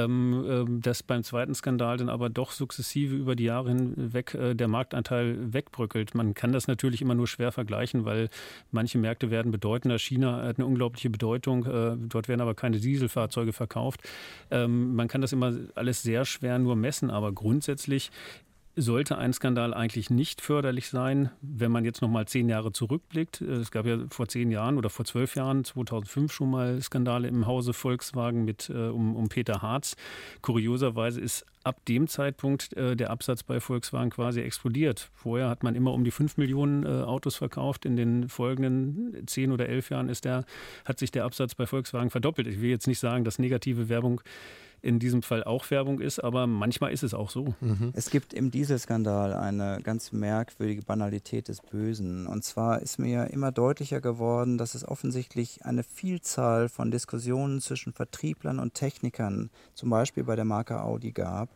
dass beim zweiten Skandal dann aber doch sukzessive über die Jahre hinweg der Marktanteil wegbröckelt. Man kann das natürlich immer nur schwer vergleichen, weil manche Märkte werden bedeutender. China hat eine unglaubliche Bedeutung, dort werden aber keine Dieselfahrzeuge verkauft. Man kann das immer alles sehr schwer nur messen, aber grundsätzlich sollte ein Skandal eigentlich nicht förderlich sein, wenn man jetzt noch mal 10 Jahre zurückblickt. Es gab ja vor 10 Jahren oder vor 12 Jahren, 2005 schon mal Skandale im Hause Volkswagen um Peter Hartz. Kurioserweise ist ab dem Zeitpunkt der Absatz bei Volkswagen quasi explodiert. Vorher hat man immer um die 5 Millionen Autos verkauft. In den folgenden 10 oder 11 Jahren hat sich der Absatz bei Volkswagen verdoppelt. Ich will jetzt nicht sagen, dass negative Werbung in diesem Fall auch Werbung ist, aber manchmal ist es auch so. Es gibt im Dieselskandal eine ganz merkwürdige Banalität des Bösen. Und zwar ist mir immer deutlicher geworden, dass es offensichtlich eine Vielzahl von Diskussionen zwischen Vertrieblern und Technikern, zum Beispiel bei der Marke Audi, gab.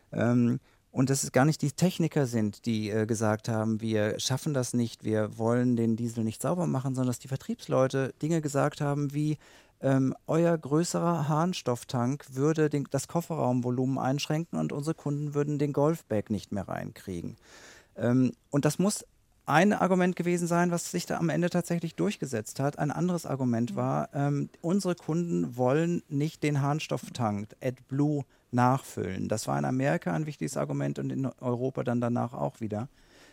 Und dass es gar nicht die Techniker sind, die gesagt haben, wir schaffen das nicht, wir wollen den Diesel nicht sauber machen, sondern dass die Vertriebsleute Dinge gesagt haben wie, euer größerer Harnstofftank würde das Kofferraumvolumen einschränken und unsere Kunden würden den Golfbag nicht mehr reinkriegen. Und das muss ein Argument gewesen sein, was sich da am Ende tatsächlich durchgesetzt hat. Ein anderes Argument war, unsere Kunden wollen nicht den Harnstofftank AdBlue nachfüllen. Das war in Amerika ein wichtiges Argument und in Europa dann danach auch wieder.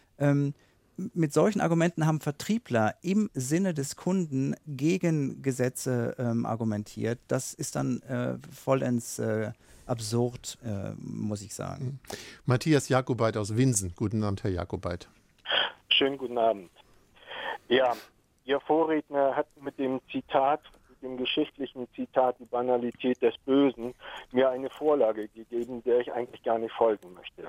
Mit solchen Argumenten haben Vertriebler im Sinne des Kunden gegen Gesetze argumentiert. Das ist dann vollends absurd, muss ich sagen. Matthias Jakobait aus Winsen. Guten Abend, Herr Jakobait. Schönen guten Abend. Ja, Ihr Vorredner hat mit dem geschichtlichen Zitat, die Banalität des Bösen, mir eine Vorlage gegeben, der ich eigentlich gar nicht folgen möchte.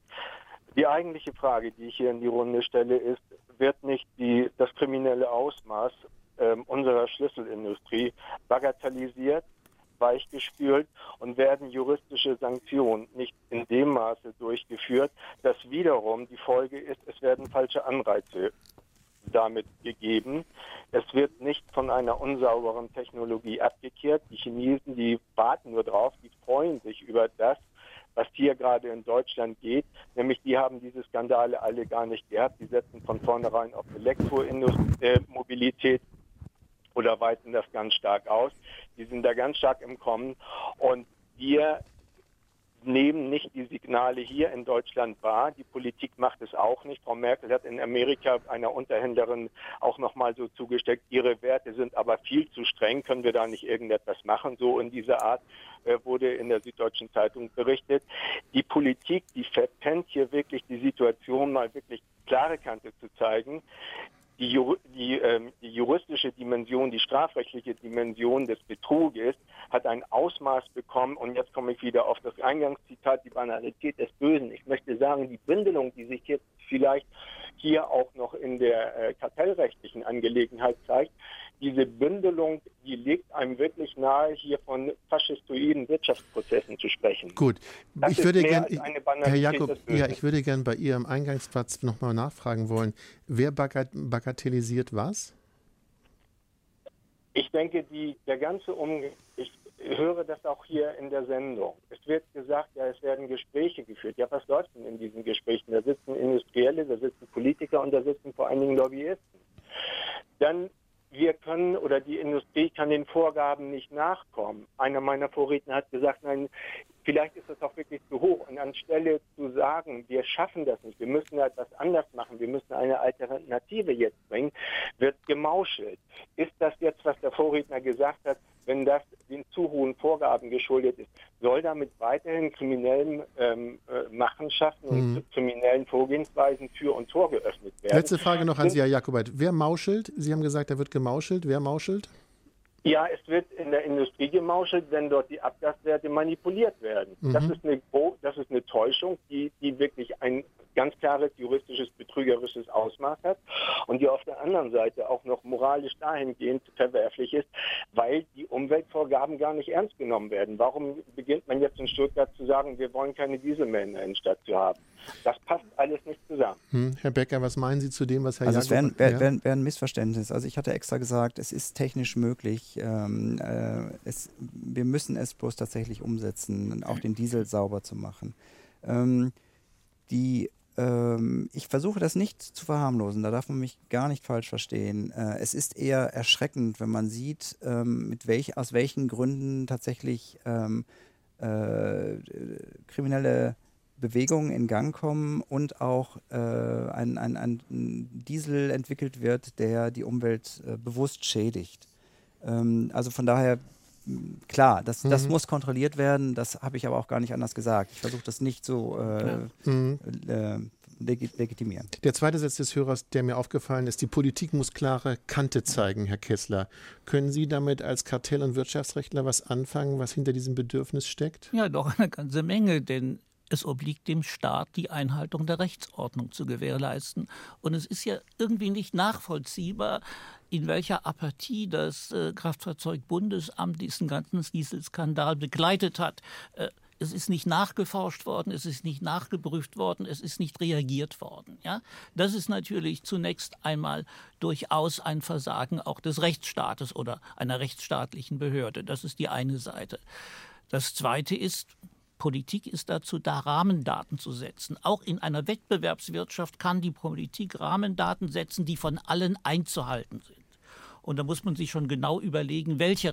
Die eigentliche Frage, die ich hier in die Runde stelle, ist, wird nicht das kriminelle Ausmaß unserer Schlüsselindustrie bagatellisiert, weichgespült und werden juristische Sanktionen nicht in dem Maße durchgeführt, dass wiederum die Folge ist, es werden falsche Anreize damit gegeben. Es wird nicht von einer unsauberen Technologie abgekehrt. Die Chinesen, die warten nur drauf, die freuen sich über das, was hier gerade in Deutschland geht, nämlich die haben diese Skandale alle gar nicht gehabt. Die setzen von vornherein auf Elektromobilität oder weiten das ganz stark aus. Die sind da ganz stark im Kommen und wir nehmen nicht die Signale hier in Deutschland wahr. Die Politik macht es auch nicht. Frau Merkel hat in Amerika einer Unterhändlerin auch nochmal so zugesteckt, ihre Werte sind aber viel zu streng, können wir da nicht irgendetwas machen? So in dieser Art wurde in der Süddeutschen Zeitung berichtet. Die Politik, die verpennt hier wirklich die Situation mal wirklich klare Kante zu zeigen. Die juristische Dimension, die strafrechtliche Dimension des Betruges hat ein Ausmaß bekommen und jetzt komme ich wieder auf das Eingangszitat, die Banalität des Bösen. Ich möchte sagen, die Bündelung, die sich jetzt vielleicht hier auch noch in der kartellrechtlichen Angelegenheit zeigt, diese Bündelung, die legt einem wirklich nahe, hier von faschistoiden Wirtschaftsprozessen zu sprechen. Gut, das ich würde ist mehr gerne, als eine Banalität Herr Jakob, des Bösen. ich würde gerne bei Ihrem Eingangsplatz nochmal nachfragen wollen, wer bagatellisiert was? Ich denke, der ganze Umgang, ich höre das auch hier in der Sendung. Es wird gesagt, ja, es werden Gespräche geführt. Ja, was läuft denn in diesen Gesprächen? Da sitzen da sitzen Politiker und da sitzen vor allen Dingen Lobbyisten. Dann wir können oder die Industrie kann den Vorgaben nicht nachkommen. Einer meiner Vorredner hat gesagt, nein, vielleicht ist das auch wirklich zu hoch. Und anstelle zu sagen, wir schaffen das nicht, wir müssen etwas anders machen, wir müssen eine Alternative jetzt bringen, wird gemauschelt. Ist das jetzt, was der Vorredner gesagt hat, wenn das den zu hohen Vorgaben geschuldet ist, soll damit weiterhin kriminellen Machenschaften und kriminellen Vorgehensweisen Tür und Tor geöffnet werden? Letzte Frage noch an Sie, Herr Jakobait. Wer mauschelt? Sie haben gesagt, da wird gemauschelt. Wer mauschelt? Ja, es wird in der Industrie gemauschelt, wenn dort die Abgaswerte manipuliert werden. Das ist eine Täuschung, die wirklich ein ganz klares juristisches, betrügerisches Ausmaß hat und die auf der anderen Seite auch noch moralisch dahingehend verwerflich ist, weil die Umweltvorgaben gar nicht ernst genommen werden. Warum beginnt man jetzt in Stuttgart zu sagen, wir wollen keine Diesel mehr in der Innenstadt zu haben? Das passt alles nicht zusammen. Herr Becker, was meinen Sie zu dem, was Herr Jakobait... Also es wäre ein Missverständnis. Also ich hatte extra gesagt, es ist technisch möglich. Wir müssen es bloß tatsächlich umsetzen, auch den Diesel sauber zu machen. Ich versuche das nicht zu verharmlosen, da darf man mich gar nicht falsch verstehen. Es ist eher erschreckend, wenn man sieht, aus welchen Gründen tatsächlich kriminelle Bewegungen in Gang kommen und auch ein Diesel entwickelt wird, der die Umwelt bewusst schädigt. Also von daher, klar, das muss kontrolliert werden, das habe ich aber auch gar nicht anders gesagt. Ich versuche das nicht so legitimieren. Der zweite Satz des Hörers, der mir aufgefallen ist, die Politik muss klare Kante zeigen, Herr Kessler. Können Sie damit als Kartell- und Wirtschaftsrechtler was anfangen, was hinter diesem Bedürfnis steckt? Ja, doch eine ganze Menge, denn es obliegt dem Staat, die Einhaltung der Rechtsordnung zu gewährleisten. Und es ist ja irgendwie nicht nachvollziehbar, in welcher Apathie das Kraftfahrzeugbundesamt diesen ganzen Dieselskandal begleitet hat. Es ist nicht nachgeforscht worden, es ist nicht nachgeprüft worden, es ist nicht reagiert worden. Ja? Das ist natürlich zunächst einmal durchaus ein Versagen auch des Rechtsstaates oder einer rechtsstaatlichen Behörde. Das ist die eine Seite. Das zweite ist, Politik ist dazu da, Rahmendaten zu setzen. Auch in einer Wettbewerbswirtschaft kann die Politik Rahmendaten setzen, die von allen einzuhalten sind. Und da muss man sich schon genau überlegen, welche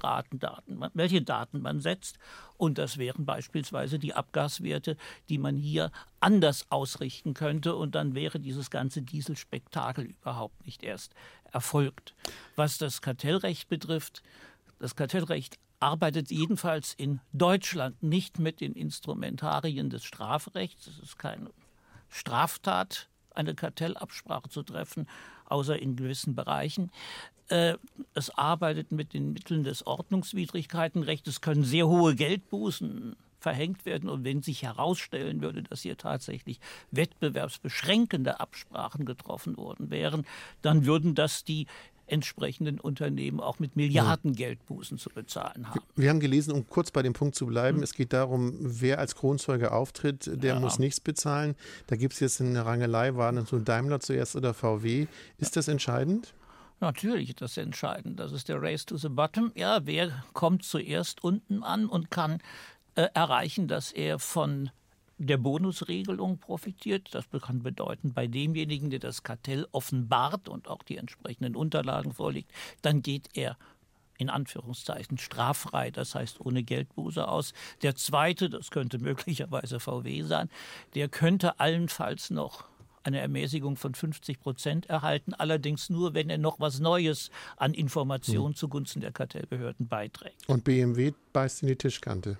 Daten man setzt. Und das wären beispielsweise die Abgaswerte, die man hier anders ausrichten könnte. Und dann wäre dieses ganze Dieselspektakel überhaupt nicht erst erfolgt. Was das Kartellrecht betrifft, das Kartellrecht arbeitet jedenfalls in Deutschland nicht mit den Instrumentarien des Strafrechts. Es ist keine Straftat, eine Kartellabsprache zu treffen, außer in gewissen Bereichen. Es arbeitet mit den Mitteln des Ordnungswidrigkeitenrechts. Es können sehr hohe Geldbußen verhängt werden. Und wenn sich herausstellen würde, dass hier tatsächlich wettbewerbsbeschränkende Absprachen getroffen worden wären, dann würden das die entsprechenden Unternehmen auch mit Milliarden Geldbußen zu bezahlen haben. Wir haben gelesen, um kurz bei dem Punkt zu bleiben, es geht darum, wer als Kronzeuge auftritt, der muss nichts bezahlen. Da gibt es jetzt eine Rangelei, war das nur Daimler zuerst oder VW. Ist das entscheidend? Natürlich ist das entscheidend. Das ist der Race to the Bottom. Ja, wer kommt zuerst unten an und kann erreichen, dass er von der Bonusregelung profitiert. Das kann bedeuten, bei demjenigen, der das Kartell offenbart und auch die entsprechenden Unterlagen vorlegt, dann geht er in Anführungszeichen straffrei, das heißt ohne Geldbuße aus. Der zweite, das könnte möglicherweise VW sein, der könnte allenfalls noch eine Ermäßigung von 50% erhalten, allerdings nur, wenn er noch was Neues an Informationen zugunsten der Kartellbehörden beiträgt. Und BMW beißt in die Tischkante.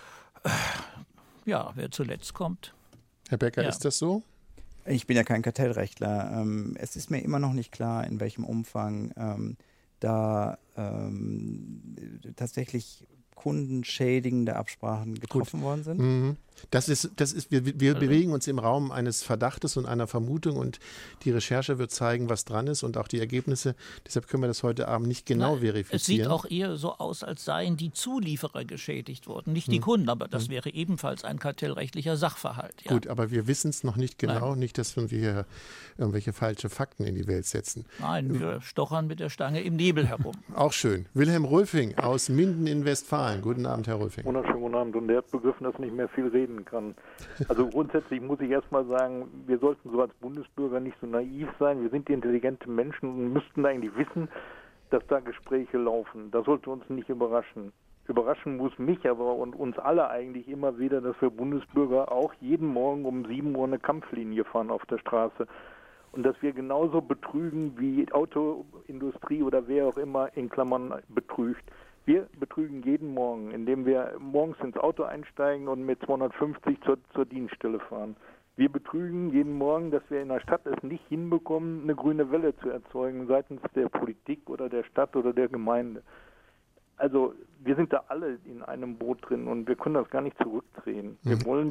Ja, wer zuletzt kommt. Herr Becker, ist das so? Ich bin ja kein Kartellrechtler. Es ist mir immer noch nicht klar, in welchem Umfang da tatsächlich kundenschädigende Absprachen getroffen worden sind. Wir bewegen uns im Raum eines Verdachtes und einer Vermutung und die Recherche wird zeigen, was dran ist und auch die Ergebnisse. Deshalb können wir das heute Abend nicht genau verifizieren. Es sieht auch eher so aus, als seien die Zulieferer geschädigt worden, nicht die Kunden, aber das wäre ebenfalls ein kartellrechtlicher Sachverhalt. Ja. Gut, aber wir wissen es noch nicht genau, nicht, dass wir hier irgendwelche falsche Fakten in die Welt setzen. Nein, wir stochern mit der Stange im Nebel herum. Auch schön. Wilhelm Röfing aus Minden in Westfalen. Guten Abend, Herr Röfing. Wunderschönen guten Abend. Und der hat begriffen, dass nicht mehr viel reden reden kann. Also grundsätzlich muss ich erstmal sagen, wir sollten so als Bundesbürger nicht so naiv sein. Wir sind intelligente Menschen und müssten eigentlich wissen, dass da Gespräche laufen. Das sollte uns nicht überraschen. Überraschen muss mich aber und uns alle eigentlich immer wieder, dass wir Bundesbürger auch jeden Morgen um 7 Uhr eine Kampflinie fahren auf der Straße. Und dass wir genauso betrügen, wie die Autoindustrie oder wer auch immer in Klammern betrügt. Wir betrügen jeden Morgen, indem wir morgens ins Auto einsteigen und mit 250 zur Dienststelle fahren. Wir betrügen jeden Morgen, dass wir in der Stadt es nicht hinbekommen, eine grüne Welle zu erzeugen seitens der Politik oder der Stadt oder der Gemeinde. Also wir sind da alle in einem Boot drin und wir können das gar nicht zurückdrehen. Wir wollen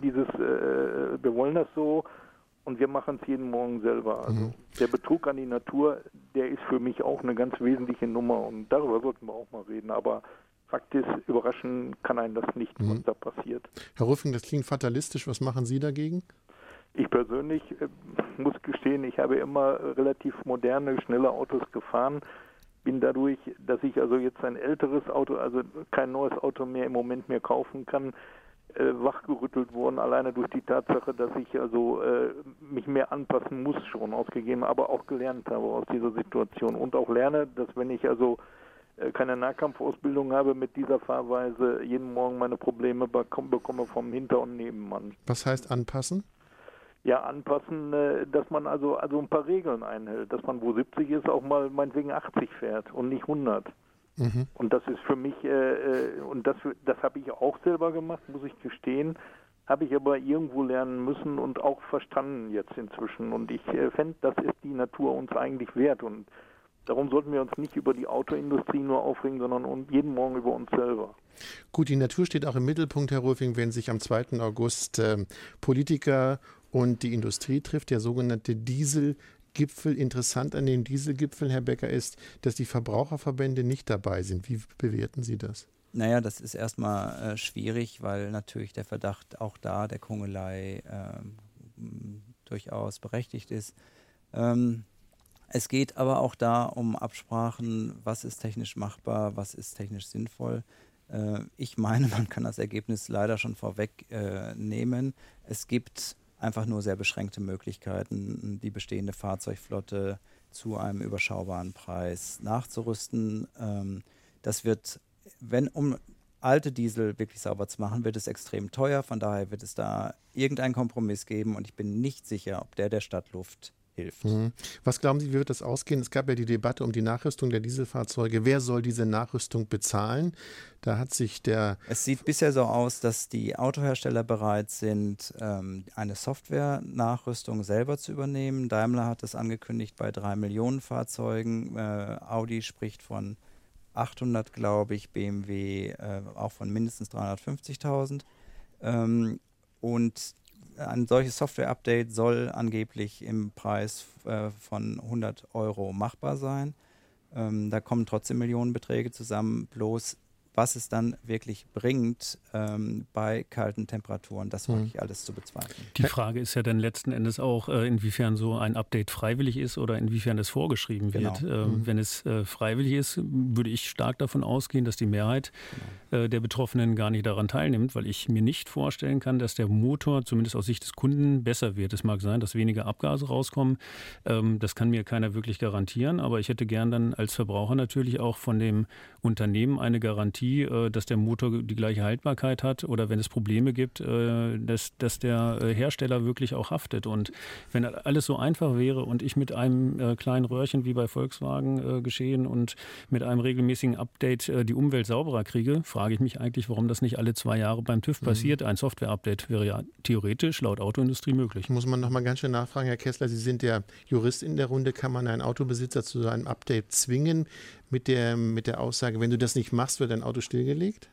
wir wollen das so und wir machen es jeden Morgen selber. Also der Betrug an die Natur, der ist für mich auch eine ganz wesentliche Nummer und darüber sollten wir auch mal reden. Aber Fakt ist, überraschen kann einen das nicht, was da passiert. Herr Rüffing, das klingt fatalistisch. Was machen Sie dagegen? Ich persönlich muss gestehen, ich habe immer relativ moderne, schnelle Autos gefahren. Bin dadurch, dass ich also jetzt ein älteres Auto, also kein neues Auto mehr im Moment mehr kaufen kann, wachgerüttelt worden, alleine durch die Tatsache, dass ich also mich mehr anpassen muss, schon ausgegeben, aber auch gelernt habe aus dieser Situation und auch lerne, dass wenn ich also keine Nahkampfausbildung habe mit dieser Fahrweise, jeden Morgen meine Probleme bekomme vom Hinter- und Nebenmann. Was heißt anpassen? Ja, anpassen, dass man also ein paar Regeln einhält, dass man, wo 70 ist, auch mal meinetwegen 80 fährt und nicht 100. Und das ist für mich, und das habe ich auch selber gemacht, muss ich gestehen, habe ich aber irgendwo lernen müssen und auch verstanden jetzt inzwischen. Und ich fände, das ist die Natur uns eigentlich wert. Und darum sollten wir uns nicht über die Autoindustrie nur aufregen, sondern jeden Morgen über uns selber. Gut, die Natur steht auch im Mittelpunkt, Herr Röfing, wenn sich am 2. August Politiker und die Industrie trifft, der sogenannte Dieselgipfel. Interessant an dem Dieselgipfel, Herr Becker, ist, dass die Verbraucherverbände nicht dabei sind. Wie bewerten Sie das? Naja, das ist erstmal schwierig, weil natürlich der Verdacht auch da der Kungelei durchaus berechtigt ist. Es geht aber auch da um Absprachen, was ist technisch machbar, was ist technisch sinnvoll. Ich meine, man kann das Ergebnis leider schon vorweg nehmen. Es gibt einfach nur sehr beschränkte Möglichkeiten, die bestehende Fahrzeugflotte zu einem überschaubaren Preis nachzurüsten. Das wird, um alte Diesel wirklich sauber zu machen, wird es extrem teuer. Von daher wird es da irgendeinen Kompromiss geben und ich bin nicht sicher, ob der Stadtluft hilft. Was glauben Sie, wie wird das ausgehen? Es gab ja die Debatte um die Nachrüstung der Dieselfahrzeuge. Wer soll diese Nachrüstung bezahlen? Da hat sich Es sieht bisher so aus, dass die Autohersteller bereit sind, eine Software-Nachrüstung selber zu übernehmen. Daimler hat das angekündigt bei 3 Millionen Fahrzeugen. Audi spricht von 800, glaube ich, BMW auch von mindestens 350.000. Und ein solches Software-Update soll angeblich im Preis von 100 € machbar sein. Da kommen trotzdem Millionenbeträge zusammen, bloß was es dann wirklich bringt bei kalten Temperaturen, das wage ich alles zu bezweifeln. Die Frage ist ja dann letzten Endes auch, inwiefern so ein Update freiwillig ist oder inwiefern es vorgeschrieben wird. Wenn es freiwillig ist, würde ich stark davon ausgehen, dass die Mehrheit der Betroffenen gar nicht daran teilnimmt, weil ich mir nicht vorstellen kann, dass der Motor, zumindest aus Sicht des Kunden, besser wird. Es mag sein, dass weniger Abgase rauskommen. Das kann mir keiner wirklich garantieren, aber ich hätte gern dann als Verbraucher natürlich auch von dem Unternehmen eine Garantie, dass der Motor die gleiche Haltbarkeit hat oder wenn es Probleme gibt, dass der Hersteller wirklich auch haftet. Und wenn alles so einfach wäre und ich mit einem kleinen Röhrchen wie bei Volkswagen geschehen und mit einem regelmäßigen Update die Umwelt sauberer kriege, frage ich mich eigentlich, warum das nicht alle 2 Jahre beim TÜV passiert. Ein Software-Update wäre ja theoretisch laut Autoindustrie möglich. Muss man noch mal ganz schön nachfragen, Herr Kessler, Sie sind der Jurist in der Runde. Kann man einen Autobesitzer zu so einem Update zwingen mit der Aussage, wenn du das nicht machst, wird dein Auto stillgelegt?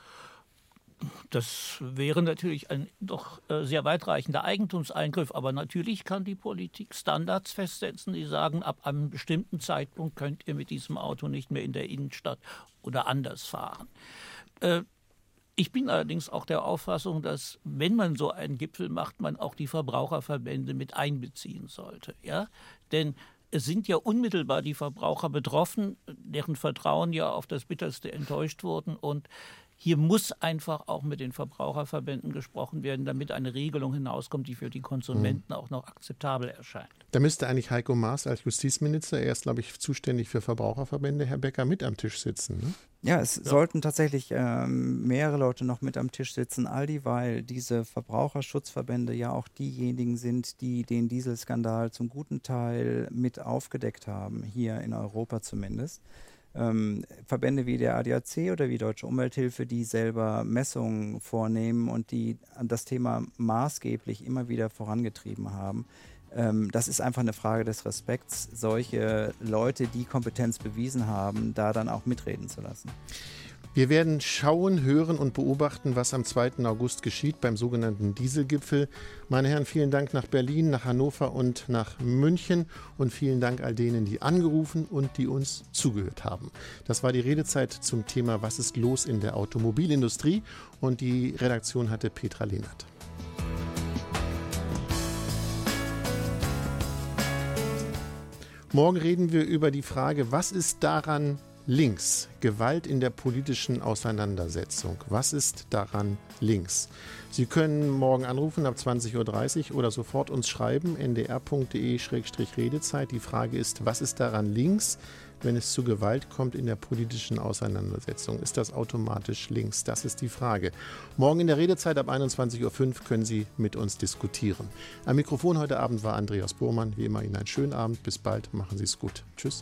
Das wäre natürlich ein doch sehr weitreichender Eigentumseingriff, aber natürlich kann die Politik Standards festsetzen, die sagen, ab einem bestimmten Zeitpunkt könnt ihr mit diesem Auto nicht mehr in der Innenstadt oder anders fahren. Ich bin allerdings auch der Auffassung, dass, wenn man so einen Gipfel macht, man auch die Verbraucherverbände mit einbeziehen sollte. Ja? Denn es sind ja unmittelbar die Verbraucher betroffen, deren Vertrauen ja auf das Bitterste enttäuscht wurden. Und hier muss einfach auch mit den Verbraucherverbänden gesprochen werden, damit eine Regelung hinauskommt, die für die Konsumenten auch noch akzeptabel erscheint. Da müsste eigentlich Heiko Maas als Justizminister, er ist, glaube ich, zuständig für Verbraucherverbände, Herr Becker, mit am Tisch sitzen. Ne? Ja, es sollten tatsächlich mehrere Leute noch mit am Tisch sitzen, all dieweil diese Verbraucherschutzverbände ja auch diejenigen sind, die den Dieselskandal zum guten Teil mit aufgedeckt haben, hier in Europa zumindest. Verbände wie der ADAC oder wie Deutsche Umwelthilfe, die selber Messungen vornehmen und die das Thema maßgeblich immer wieder vorangetrieben haben. Das ist einfach eine Frage des Respekts, solche Leute, die Kompetenz bewiesen haben, da dann auch mitreden zu lassen. Wir werden schauen, hören und beobachten, was am 2. August geschieht beim sogenannten Dieselgipfel. Meine Herren, vielen Dank nach Berlin, nach Hannover und nach München und vielen Dank all denen, die angerufen und die uns zugehört haben. Das war die Redezeit zum Thema Was ist los in der Automobilindustrie und die Redaktion hatte Petra Lehnert. Morgen reden wir über die Frage, was ist daran links? Gewalt in der politischen Auseinandersetzung. Was ist daran links? Sie können morgen anrufen ab 20.30 Uhr oder sofort uns schreiben, ndr.de/redezeit. Die Frage ist, was ist daran links, wenn es zu Gewalt kommt in der politischen Auseinandersetzung? Ist das automatisch links? Das ist die Frage. Morgen in der Redezeit ab 21.05 Uhr können Sie mit uns diskutieren. Am Mikrofon heute Abend war Andreas Bohrmann. Wie immer Ihnen einen schönen Abend. Bis bald. Machen Sie es gut. Tschüss.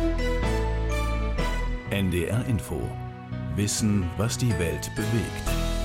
NDR Info. Wissen, was die Welt bewegt.